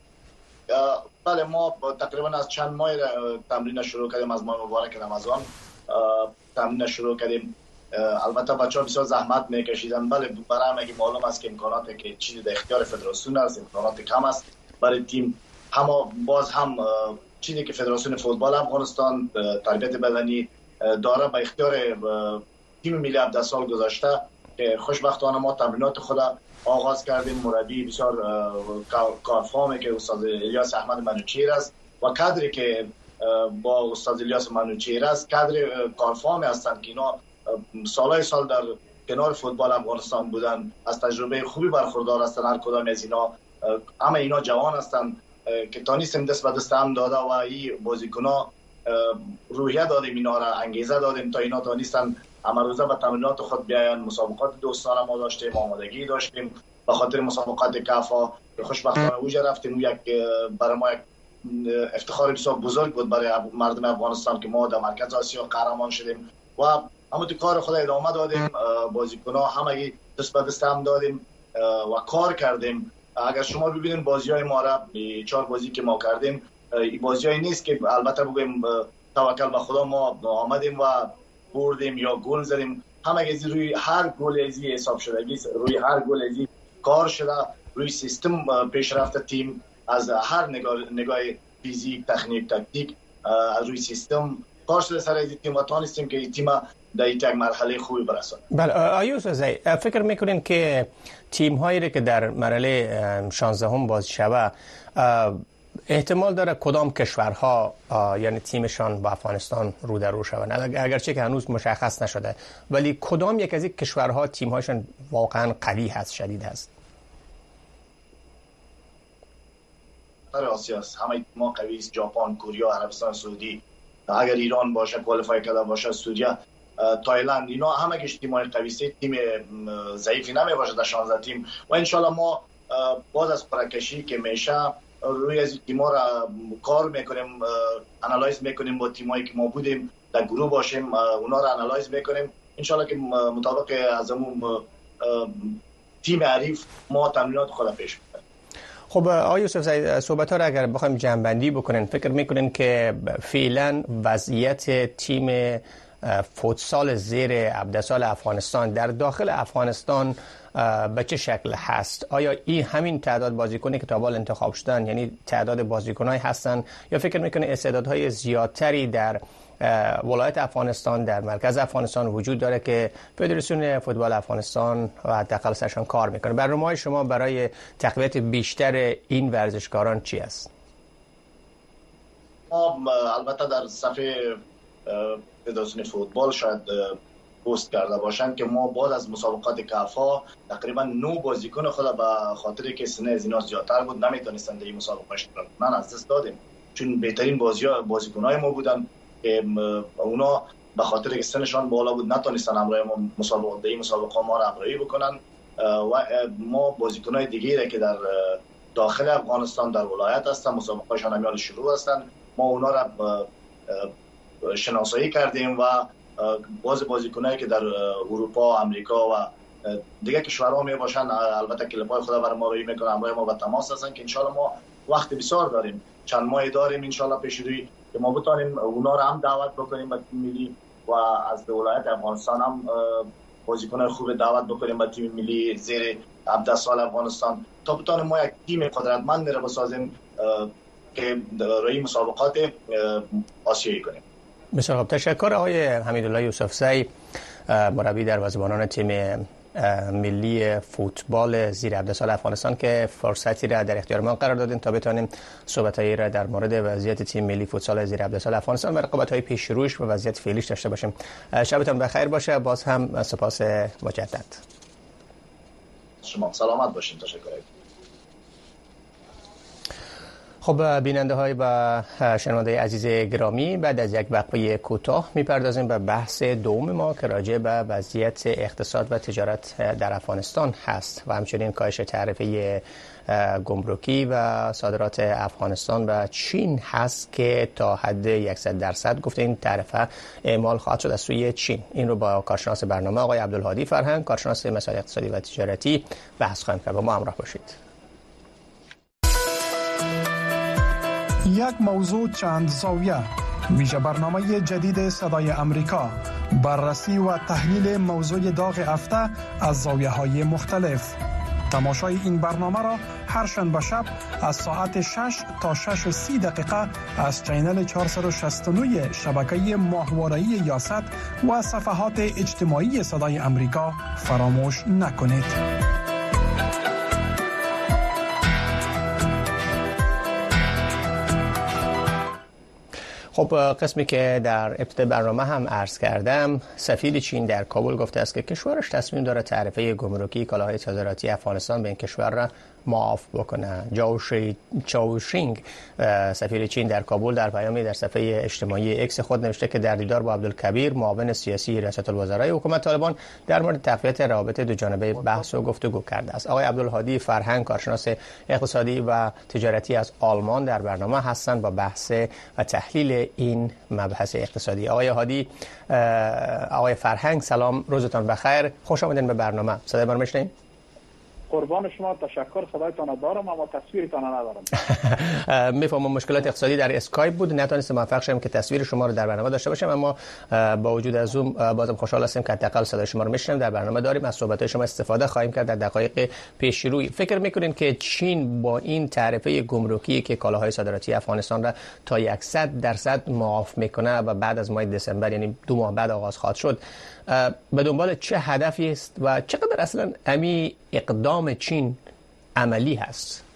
بله ما تقریبا از چند ماه تمرین شروع کردیم، از ماه مبارک رمضان تمرین شروع کردیم. البته بچه‌ها بسیار زحمت میکشیدن. بله برای همه معلوم است که امکاناتی که چیزی در اختیار فدراسیون است، امکانات کم است برای تیم. اما باز هم چیزی که فدراسیون فوتبال افغانستان تربیت بدنی داره به اختیار تیم ملی 17 سال گذاشته که خوشبختانه ما تمرینات خود آغاز کردیم. مربی بسیار کارفامی که استاد الیاس احمد منوچهر است و کادری که با استاد الیاس منوچهر است کادر کارفامی هستند که اینا سالهای سال در کنار فوتبال افغانستان بودن، از تجربه خوبی برخوردار هستند. هر کدام از اینا جوان هستند که تانیستیم دست به دست هم داده و این بازیکن‌ها روحیه دادیم، اینا را انگیزه دادیم تا اینا تانیستن همه روزه به تمرینات خود بیاین. مسابقات دوستانه ما داشتیم، آمادگی داشتیم به خاطر مسابقات کافا. خوشبختانه اوج رفتیم. برای ما یک افتخار بسیار بزرگ بود برای مردم افغانستان که ما در مرکز آسیا قهرمان شدیم و همون کار خود ادامه دادیم. بازیکن‌ها همگی دست به دست هم دادیم و کار کردیم. اگر شما ببینید بازی‌های ما را 4 بازی که ما کردیم، این بازی‌های نیست که البته بگیم توکل به خدا ما آمدیم و بردیم یا گل زدیم. همگی روی هر گل ازی حساب شدگی، روی هر گل ازی کار شده، روی سیستم پیشرفت تیم از هر نگاه فیزیک، تکنیک، تاکتیک، از روی سیستم کار شده سر این تیم و تانستیم که این تیم در یک مرحله خوبی برسد. بله آقای یوسفزی، فکر میکنین که تیم هایی که در مرحله 16 بازی شوه احتمال داره کدام کشورها یعنی تیمشان با افغانستان رو در رو شوند؟ اگرچه که هنوز مشخص نشده، ولی کدام یک از این کشورها تیم هایشان واقعا قوی هست، شدید هست؟ در آسیا است همه ما قوی است. ژاپن، کره، عربستان سعودی، اگر ایران باشه کوالیفای کرده باشه، سوریه، تایلند، اینا همگیش تیم‌های قوی است. تیم ضعیفی نمیباشه در 16 تیم و ان شاءالله ما باز از پرکشی که میشه روی از تیم‌ها را کار میکنیم، انالایز میکنیم با تیمایی که ما بودیم در گروه باشیم، اونا را انالایز میکنیم ان شاءالله که مطابق از همون تیم حریف ما تمرینات خود پیش می‌بریم. خب آقای یوسفزی، صحبت‌ها را اگر بخوایم جمع‌بندی بکنین، فکر می‌کنین که فعلا وضعیت تیم فوتسال زیر عبدالسال افغانستان در داخل افغانستان به چه شکل هست؟ آیا این همین تعداد بازیکنی که تا حال انتخاب شدن یعنی تعداد بازیکنایی هستن یا فکر می‌کنید استعدادهای زیادتری در ولایت افغانستان، در مرکز افغانستان وجود داره که فدراسیون فوتبال افغانستان و حداقل سرشان کار میکنه؟ برنامه‌های شما برای تقویت بیشتر این ورزشکاران چی است؟ البته در صفحه فدراسیون فوتبال شاید پست کرده باشند که ما بعد از مسابقات کافا تقریبا 9 بازیکن خود به خاطر که سن از اینا زیادتر بود نمیتونستند در این مسابقه اشتراک کنن از دست دادیم، چون بهترین بازیکن‌های ما بودن که اونا به خاطر که سنشان بالا بود نتونستن همراه ما مسابقه ما را همراهی بکنن و ما بازیکن‌های دیگه که در داخل افغانستان در ولایت هستن مسابقه‌شان همیان شروع هستن، ما اونا را شناسایی کردیم و بازیکنایی که در اروپا، امریکا و دیگه کشورها می باشن البته کلپای خدا برای ما روی میکنن، همراه ما به تماس هستن که انشالله ما وقت بسیار داریم، چند ماه داریم انشالله پیش روی که ما بتونیم اونا رو هم دعوت بکنیم به تیم ملی و از ولایت افغانستان هم بازیکنای خوب دعوت بکنیم به تیم ملی زیر عبدالسال افغانستان تا بتونیم ما یک تیم قدرتمند رو بسازیم که روی مسابقات آسیایی کنیم. بسیار خوب، تشکر آقای حمیدالله یوسفزی، مربی دروازه‌بانان تیم ملی فوتبال زیر عبدالسال افغانستان که فرصتی را در اختیار ما قرار دادین تا بتونیم صحبتایی را در مورد وضعیت تیم ملی فوتسال زیر عبدالسال افغانستان و رقابت‌های پیش روش و وضعیت فعلیش داشته باشیم. شبتان بخیر باشه. باز هم سپاس مجدد. شما سلامت باشین. تشکر. خب بیننده های و شنونده عزیز گرامی، بعد از یک وقفه کوتاه میپردازیم به بحث دوم ما که راجع به وضعیت اقتصاد و تجارت در افغانستان هست و همچنین کاهش تعرفه گمرکی و صادرات افغانستان و چین هست که تا حد 100% گفته این تعرفه اعمال خواهد شد از سوی چین. این رو با کارشناس برنامه آقای عبدالهادی فرهنگ، کارشناس مسائل اقتصادی و تجارتی بحث خواهیم کرد. با ما همراه باشید. یک موضوع چند زاویه، ویژه برنامه جدید صدای امریکا، بررسی و تحلیل موضوع داغ هفته از زاویه‌های مختلف. تماشای این برنامه را هر شنبه شب از ساعت 6 تا 6:30 از چینل 469 شبکه ماهواره‌ای یاست و صفحات اجتماعی صدای امریکا فراموش نکنید. خب قسمی که در ابتدای برنامه هم عرض کردم، سفیر چین در کابل گفته است که کشورش تصمیم داره تعرفه گمرکی کالاهای صادراتی افغانستان به این کشور را معاف بکنه. چاوشینگ سفیر چین در کابل در پیامی در صفحه اجتماعی اکس خود نوشته که در دیدار با عبدالکبیر معاون سیاسی ریاست الوزرای حکومت طالبان در مورد تقویت روابط دو جانبه بحث و گفتگو کرده است. آقای عبدالهادی فرهنگ، کارشناس اقتصادی و تجارتی از آلمان، در برنامه هستند با بحث و تحلیل این مبحث اقتصادی. آقای فرهنگ، سلام، روزتان بخیر، خوش آمدین به برنامه. صدای من میشنید؟ قربان شما، تشکر. صدایتان دارم اما تصویرتان ندارم. میفهمم مشکلات اقتصادی در اسکایپ بود، نتونستم موفق شدم که تصویر شما رو در برنامه داشته باشم، اما با وجود از اون بازم خوشحال هستم که حداقل صدای شما رو میشنویم. در برنامه داریم، از صحبت‌های شما استفاده خواهیم کرد در دقایق پیش روی. فکر میکنین که چین با این تعرفه گمرکی که کالاهای صادراتی افغانستان را تا 100% معاف میکنه و بعد از ماه دسامبر، یعنی 2 ماه بعد آغاز خواهد شد، به دنبال چه هدفی است و چقدر اصلا امی اقدام چین عملی هست؟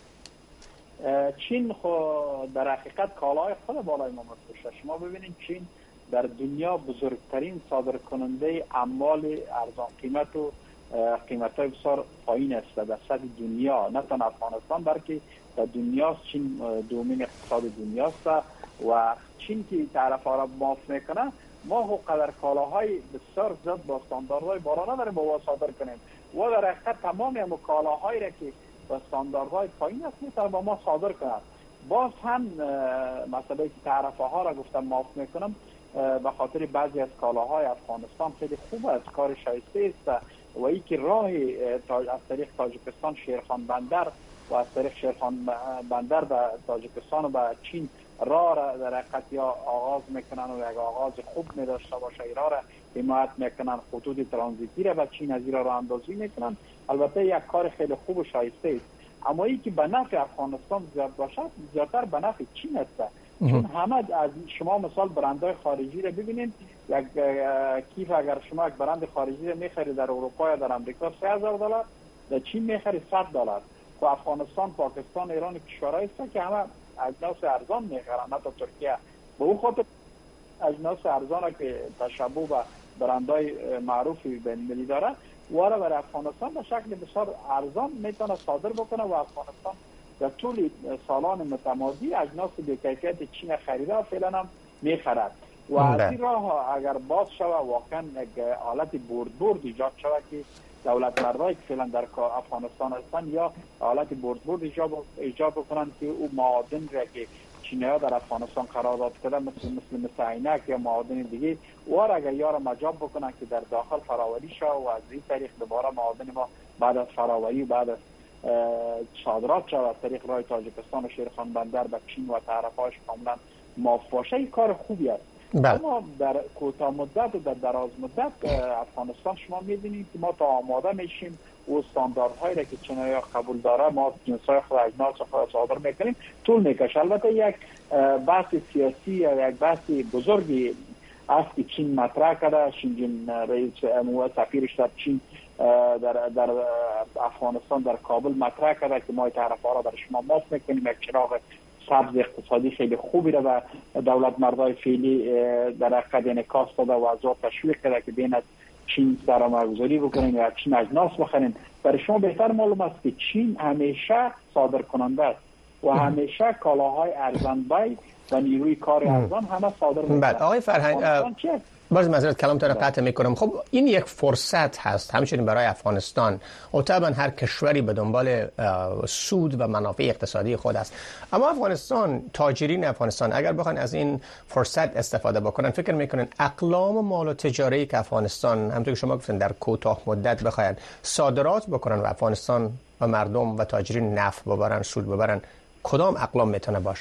چین خود در حقیقت کالاهای خود بالای ما میفروشه. شما ببینید چین در دنیا بزرگترین صادرکننده اموال ارزان قیمت و قیمت‌های بسیار پایین است در سطح دنیا، نه تنها افغانستان بلکه در دنیا. چین دومین اقتصاد دنیاست و چین که تعرفه را معاف میکنه، ما حقوق کالاهای بسیار زیاد با استانداردهای بالا نداریم با صادر کنیم و در حقیقت تمام هم کالاهایی را که با استانداردهای پایین است میتونه با ما صادر کنند. باز هم مسئله که تعرفه ها را گفتم معاف میکنم به خاطر بعضی از کالاهای افغانستان خیلی خوب است، کار شایسته است و ای که راه از طریق تاجیکستان شیرخان بندر و از طریق شیرخان بندر به تاجیکستان و به چین راه را در حقیقت یا آغاز میکنن و یک آغاز خوب می داشته باشه، ایران را حمایت میکنن، خطوط ترانزیتی را به چین از ایران راه اندازی میکنن. البته یک کار خیلی خوب و شایسته است، اما ای که به نفع افغانستان زیاد باشد زیادتر به نفع چین است. چون همه از شما مثال برندهای خارجی را ببینید، یک کیف اگر شما یک برند خارجی را میخرید در اروپا یا در امریکا $3000، در چین میخرید $100. و افغانستان، پاکستان، ایران کشورهایی است که همه اجناس ارزان میخرن، حتی ترکیه. به اون خاطر اجناس ارزان که تشبه به برندهای معروفی بین‌المللی داره و را برای افغانستان به شکل بسیار ارزان میتونه صادر بکنه و افغانستان در طول سالان متمادی اجناس بی‌کیفیت چین خریده و فعلا هم میخرد و از این راه اگر باز شود واقعا یک حالت برد ایجاد شود که دولت مردایی که فعلا در افغانستان هستند یا حالت برد ایجاد بکنند که او معادن را که چینی‌ها در افغانستان قرارداد کرده مثل عینک یا معادن دیگه و اگر یارا مجاب بکنند که در داخل فراوری شود و از این طریق دوباره معادن ما بعد از فراوری و بعد از صادرات شود از طریق راه تاجیکستان و شیرخان بندر به چین و تعرفه‌اش کاملا معاف باشه، این کار خوبی است. اما در کوتاه مدت و در دراز مدت افغانستان شما می‌بینید که ما تا آماده میشیم و استانداردهایی را که چینی‌ها قبول داره ما جنس‌های خود اجناس خود صادر میکنیم طول میکشه. البته یک بحث سیاسی یا یک بحث بزرگی است که چین مطرح کرده. شینجین رئیس سفیرش در چین در افغانستان در کابل مطرح کرده که ما تعرفه را برای شما معاف میکنیم. یک چراغ سبز اقتصادی خیلی خوبی را به دولت مردای فعلی در حقیقت انعکاس داده و از تشویق کرده که بین از چین سرمایه‌گذاری بکنین یا چین اجناس بخرین. برای شما بهتر معلوم است که چین همیشه صادر کننده است و همیشه کالاهای ارزان بای و نیروی کار ارزان همه صادر می‌کنه. بله آقای فرهنگ، باز معذرت کلامتون رو قطع میکنم. خب این یک فرصت هست همچنین برای افغانستان و طبعا هر کشوری به دنبال سود و منافع اقتصادی خود است، اما افغانستان، تاجرین افغانستان اگر بخوان از این فرصت استفاده بکنن، فکر میکنن اقلام مال و تجاری که افغانستان همونطور که شما گفتن در کوتاه مدت بخواید صادرات بکنن و افغانستان و مردم و تاجرین نفع ببرن، سود ببرن، کدام اقلام میتونه باشه؟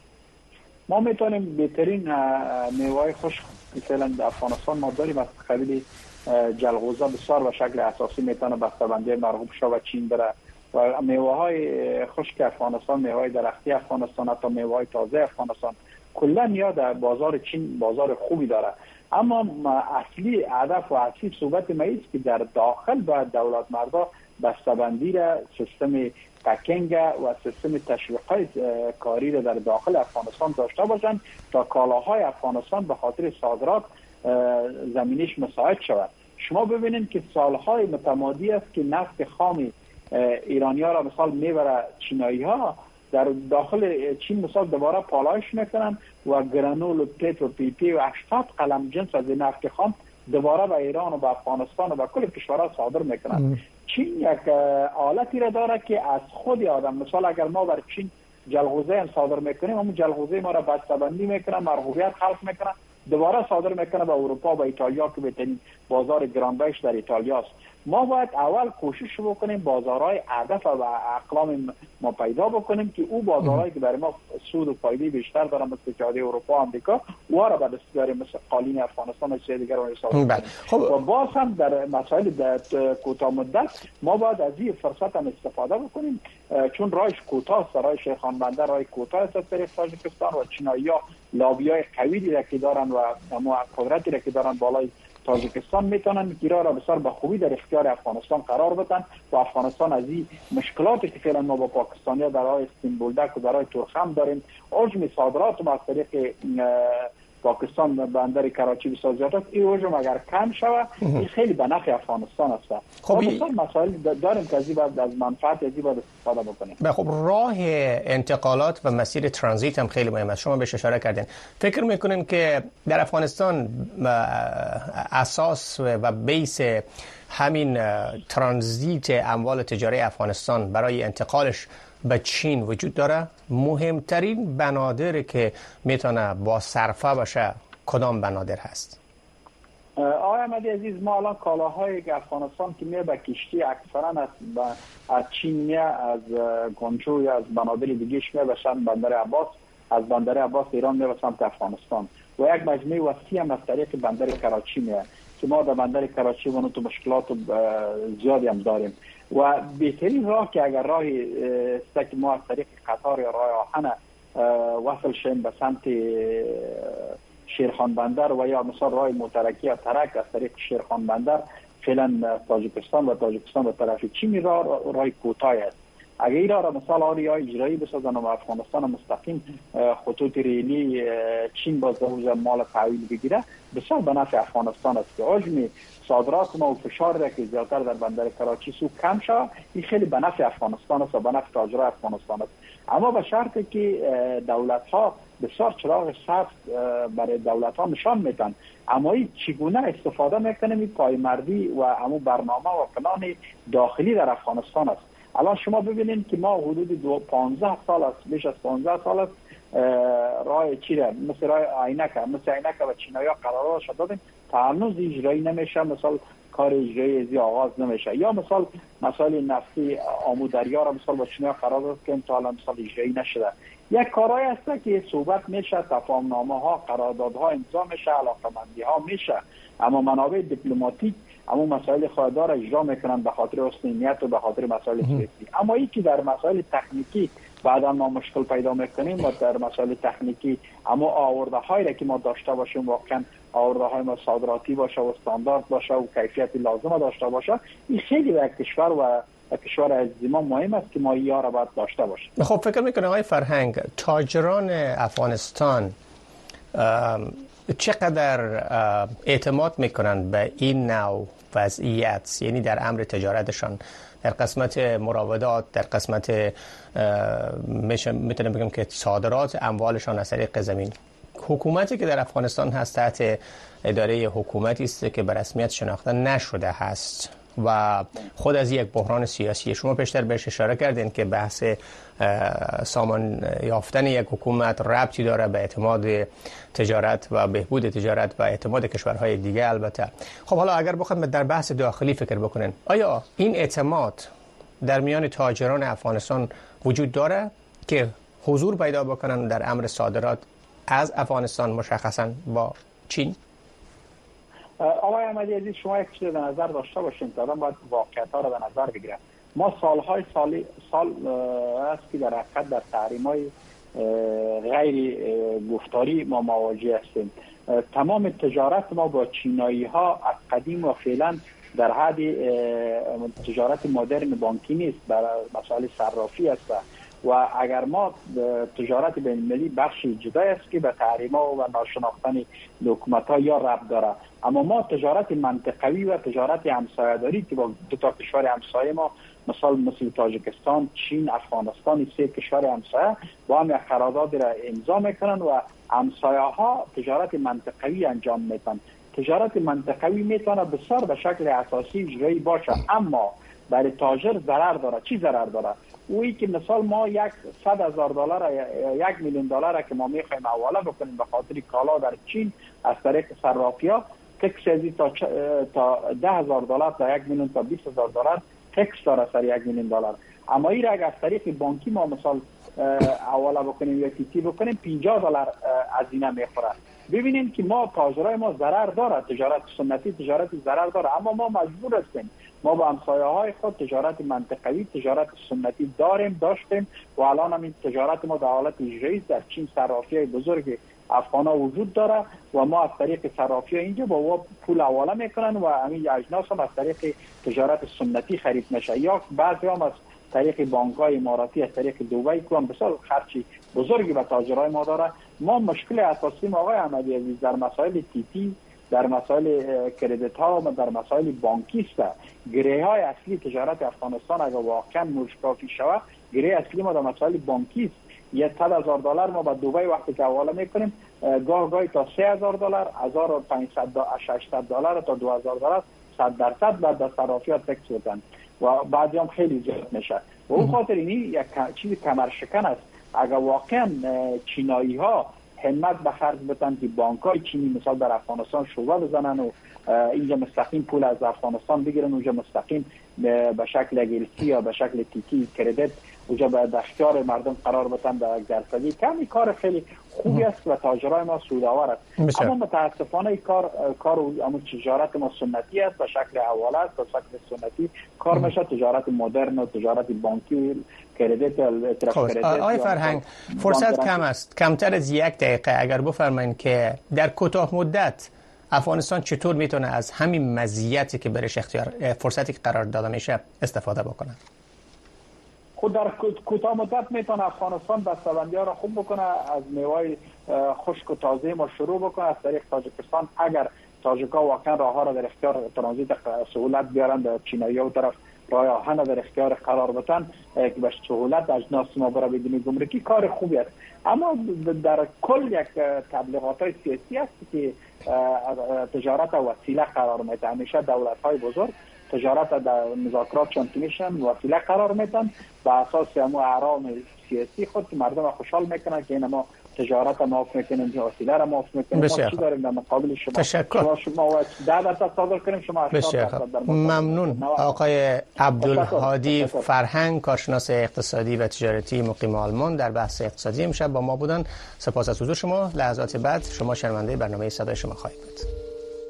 ما میتونیم بهترین میوه‌های خشک فعلا در افغانستان ما داریم از قبیل جلغوزه بسیار به شکل اساسی میتونه بسته‌بندی مرغوب شه و چین بره و میوه‌های خشک افغانستان، میوه‌های درختی افغانستان، حتی میوه‌های تازه افغانستان کلا یا در بازار چین بازار خوبی داره. اما اصلی هدف و اصلی صحبت ما است که در داخل باید دولت مردا بسته‌بندی را، سیستم پکینگ و سیستم تشویق کاری را در داخل افغانستان داشته باشند تا کالاهای افغانستان به خاطر صادرات زمینش مساعد شود. شما ببینید که سالهای متمادی است که نفت خام ایرانی‌ها را مثال میبره چینایی‌ها در داخل چین مثال دوباره پالایش میکنن و گرانول و پتر و پی پی و 80 قلم جنس از نفت خام دوباره به ایران و به افغانستان و به کل کشورها صادر میکنن. چین یک آلتی را داره که از خود آدم مثال اگر ما بر چین جلغوزه هم صادر میکنیم، همون جلغوزه ما را بسته‌بندی میکنن، مرغوبیت خلق میکنن، دوباره صادر میکنه به اروپا و ایتالیا که بهترین بازار گرانبهایش در ایتالیا است. ما باید اول کوشش بکنیم بازارهای هدف و اقلام ما پیدا بکنیم که او بازارهایی که برای ما سود و فایده بیشتر دارن مثل اتحادیه اروپا و آمریکا و را به دست بیاریم مثل قالین افغانستان و چیز دیگر رو حساب کنیم. و باز هم در مسائل کوتاه مدت ما باید از این فرصت هم استفاده بکنیم چون راهش کوتاه است، راه شیرخان بندر راه کوتاه است از طریق تاجیکستان و چینایی‌ها لابیای قوی را که دارن و اما قدرتی را که دارن بالای تاجیکستان میتونن گیرا را بسیار به خوبی در اختیار افغانستان قرار بدن و افغانستان از این مشکلاتی که فعلا ما با پاکستانیا در راه استانبولدک و در راه تورخم داریم، حجم صادرات ما از طریق پاکستان بندر کراچی بسیار زیاد است، این حجم اگر کم شود این خیلی به نفع افغانستان است. خب بسیار مسائل داریم که از منفعت از این باید استفاده بکنیم. خب راه انتقالات و مسیر ترانزیت هم خیلی مهم است. شما بهش اشاره کردین. فکر میکنین که در افغانستان اساس و بیس همین ترانزیت اموال تجاری افغانستان برای انتقالش به چین وجود داره؟ مهمترین بنادری که میتونه با صرفه باشه کدام بنادر هست؟ آقای احمدی عزیز، ما الان کالاهای افغانستان که میره به کشتی اکثرا از چین میره، از گونچو یا از بنادر دیگهش میره به سمت بندر عباس، از بندر عباس ایران میره به سمت افغانستان و یک مجموعه وسیع هم از طریق بندر کراچی میره که ما در بندر کراچی و تو مشکلات زیادی هم داریم و بهترین راه که اگر راهی است که ما از طریق قطار یا راه آهن وصل شیم به سمت شیرخان بندر و یا مثلا راه مترکی یا ترک از طریق شیرخان بندر فعلا تاجیکستان و تاجیکستان به طرف چین راه کوتاه است. اگر این را مثلا آریا اجرایی بسازن و افغانستان مستقیم خطوط ریلی چین با زوج مال تحویل بگیره بسیار به نفع افغانستان است که حجم صادرات ما و فشار را که زیادتر در بندر کراچی سو کم شود، این خیلی به نفع افغانستان است و به نفع تاجران افغانستان است، اما به شرطی که دولت ها بسیار چراغ سبز برای دولت ها نشان میدن، اما این چگونه استفاده میکنه این پایمردی و همون برنامه و پلان داخلی در افغانستان است. الان شما ببینید که ما حدود 15 سال است، بیش از 15 سال است راه چیره مثل راه عینک و چینایی‌ها قرارداد شده دادیم تا هنوز اجرایی نمیشه، مثلا کار اجرایی ازی آغاز نمیشه، یا مثلا مسائل نفتی آمودریا را مثلا با چینایی‌ها قرارداد کردیم تا الان مثلا اجرایی نشده. یک کارایی هست که صحبت میشه، تفاهم‌نامه‌ها، قراردادها امضا میشه، علاقه‌مندی‌ها میشه، اما منابع دیپلماتیک اما مسائل خوددار اجرا میکنن به خاطر حسن نیت و به خاطر مسائل سیاسی. اما این که در مسائل تکنیکی بعدا ما مشکل پیدا میکنیم و در مسائل تکنیکی اما آورده هایی را که ما داشته باشیم واقعا آورده های ما صادراتی باشه و استاندارد باشه و کیفیت لازم داشته باشه، این خیلی در کشور و کشور عزیز ما مهم است که ما یا را باید داشته باشیم. خب فکر میکنه آقای فرهنگ تاجران افغانستان چقدر اعتماد میکنن به این نوع وضعیت، یعنی در امر تجارتشان در قسمت مراودات، در قسمت میتونم بگم که صادرات اموالشان از طریق زمین؟ حکومتی که در افغانستان هست تحت اداره حکومتی است که به رسمیت شناخته نشده هست و خود از یک بحران سیاسی. شما پیشتر بهش اشاره کردین که بحث سامان یافتن یک حکومت ربطی داره به اعتماد تجارت و بهبود تجارت و اعتماد کشورهای دیگه. البته خب حالا اگر بخوایم در بحث داخلی فکر بکنن، آیا این اعتماد در میان تاجران افغانستان وجود داره که حضور پیدا بکنن در امر صادرات از افغانستان مشخصا با چین؟ آقای احمدی عزیز، شما یک چیز در نظر داشته باشین که آدم باید واقعیت‌ها را به نظر بگیره. ما سال است که در حقیقت در تحریم‌های غیر گفتاری ما مواجه هستیم. تمام تجارت ما با چینایی‌ها از قدیم و فعلا در حد تجارت مدرن بانکی نیست، برای مسائل صرافی است و اگر ما تجارت بین المللی بخشی جدا است که به تحریم‌ها و ناشناختن حکومت‌ها یا ربط داره، اما ما تجارت منطقوی و تجارت همسایه‌داری که با دو تا کشور همسایه ما مثل تاجیکستان، چین، افغانستان، 3 کشور همسایه با هم یک قرارداد را امضا میکنن و همسایه‌ها تجارت منطقوی انجام میدن. تجارت منطقوی میتونه بسیار به شکل اساسی اجرایی باشه، اما برای تاجر ضرر داره. چی ضرر داره؟ اویی که مثال ما $100,000 یا $1,000,000 که ما میخوایم حواله بکنیم به خاطر کالا در چین از طریق صرافی‌ها، تکس ازی تا $10,000 تا $1,000,000 تا $20,000 تکس داره سر $1,000,000. اما این را اگر از طریق بانکی ما مثال حواله بکنیم یا تیتی بکنیم $50 هزینه میخوره. ببینیم که ما تاجرای ما ضرر داره، تجارت سنتی تجارت ضرر داره، اما ما مجبور هستیم ما با همسایه‌های خود تجارت منطقوی، تجارت سنتی داشتیم و الان هم این تجارت ما در حالت اجرایی در چین صرافی‌های بزرگ افغانا وجود داره و ما از طریق صرافی اینجا با و پول حواله میکنن و همین اجناس هم از طریق تجارت سنتی خرید میشه یا بعضی هم از طریق بانک‌های اماراتی، از طریق دبی که هم بسیار خرچی بزرگی به تاجرای ما داره. ما مشکل اساسی ما آقای احمدی عزیز در مسائل تیتی، در مسائل کردیت ها و در مسائل بانکی است. گره های اصلی تجارت افغانستان اگر واقعا مشکافی شود، گره اصلی ما در مسائل بانکی است. $100,000 ما به دبی وقتی که حواله میکنیم گاهی تا $3,000 $1,500 تا $2,000 100% بعد صرافیات تکس بدن و بعضی هم خیلی زیاد میشه و اون خاطر اینی یک چیز کمرشکن است. اگر واقعا چینایی ها همت به خرج بدن که بانک های چینی مثلا در افغانستان شعبه بزنن و اینجا مستقیم پول از افغانستان بگیرن، اونجا مستقیم به شکل اگلسی یا به شکل تیتی کردیت اونجا به اختیار مردم قرار بدن به درصدی کمی، کار خیلی خوبی است و تاجرای ما سودآور است. اما متاسفانه این کار همون تجارت ما سنتی است، به شکل حواله است، به شکل سنتی کار میشه، تجارت مدرن و تجارت بانکی کردیت کردیت. آقای فرهنگ فرصت کم است، کمتر از 1 دقیقه اگر بفرمایید که در کوتاه مدت افغانستان چطور میتونه از همین مزیتی که برش فرصتی که قرار داده میشه استفاده بکنه؟ خود در کوتاه مدت میتونه افغانستان بسته‌بندی‌ها را خوب بکنه، از میوه خشک و تازه ما شروع بکنه از طریق تاجیکستان. اگر تاجیک‌ها واقعا راه‌ها را در اختیار ترانزیت سهولت بیارن، در چینایی‌ها طرف راه آهن در اختیار قرار بدن که به سهولت اجناس ما برای بدون گمرکی، کار خوبی است. اما در کل یک تبلیغات‌های سیاسی است که تجارت وسیله قرار میده. همیشه دولت‌های بزرگ تجارت در مذاکرات چون میشن وسیله قرار میدن به اساس همو اعرام سیاسی خود که مردم خوشحال میکنن که ما تجارت معاف میکنیم، وسیله را معاف میکنیم. ما چی داریم در مقابل شما؟ تشکر. شما 10% صادر کنیم، شما 80%. ممنون. آقای عبدالهادی فرهنگ، کارشناس اقتصادی و تجارتی مقیم آلمان، در بحث اقتصادی امشب با ما بودن. سپاس از حضور شما. لحظات بعد شما شنونده برنامه صدای شما خواهید بود.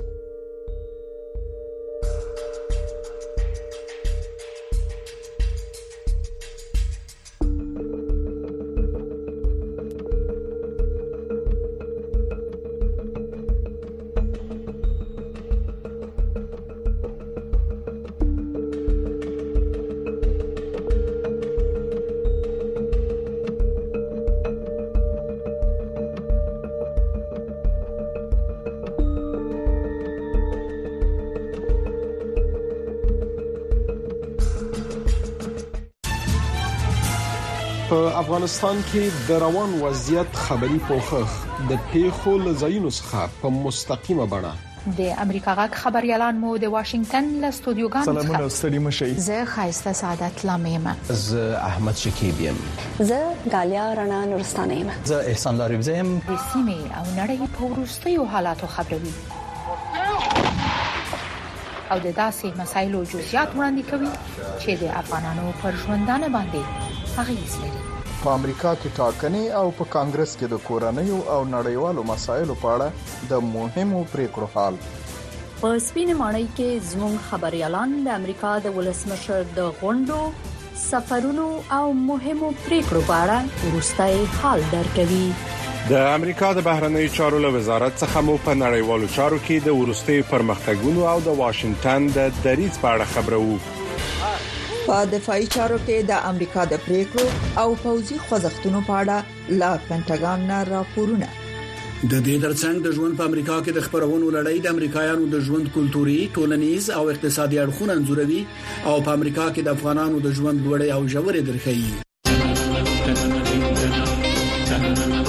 په افغانستان کې د روان وضعیت خبري پوښښ د پیښو لزاینو څخه په مستقیمه بڼه د امریکا غږ خبريالان مو د واشنگټن له استودیوګانو سلامونه ستړي مشئ. زه خایسته سعادت لامیم. زه احمد شکیب یم. زه غالیا رڼا نورستانه یم. زه احسان لاریبزه یم. د سیمې او نړۍ په وروستیو حالاتو خبروي او د داسې مسایلو جزئیات وړاندې کوي چې د افغانانو پر ژوندانه باندې اغیز لري. په امریکا کې ټاکنې او په کانګرس کې د کورنیو او نړیوالو مسایلو په اړه د مهمو پریکړو حال. په سپینه ماڼۍ کې زموږ خبريالان د امریکا د ولسمشر د غونډو، سفرونو او مهمو پریکړو په اړه وروستي حال درکوي. د امریکا د بهرنیو چارو له وزارت څخه مو په نړیوالو چارو کې د ورستیو پرمختګونو او د واشنگټن د دریځ په اړه خبرو. په دفاعي چارو کې د امریکا د پریکړو او پوځي خوځښتونو په اړه لا پینټاګان نه راپورونه. د دې ترڅنګ د ژوند په امریکا کې د خبرونو لړۍ د امریکایانو د ژوند کلتوري، ټولنیز او اقتصادي اړخونه انځوروي او په امریکا کې د افغانانو د ژوند لوړې او ژورې درخي.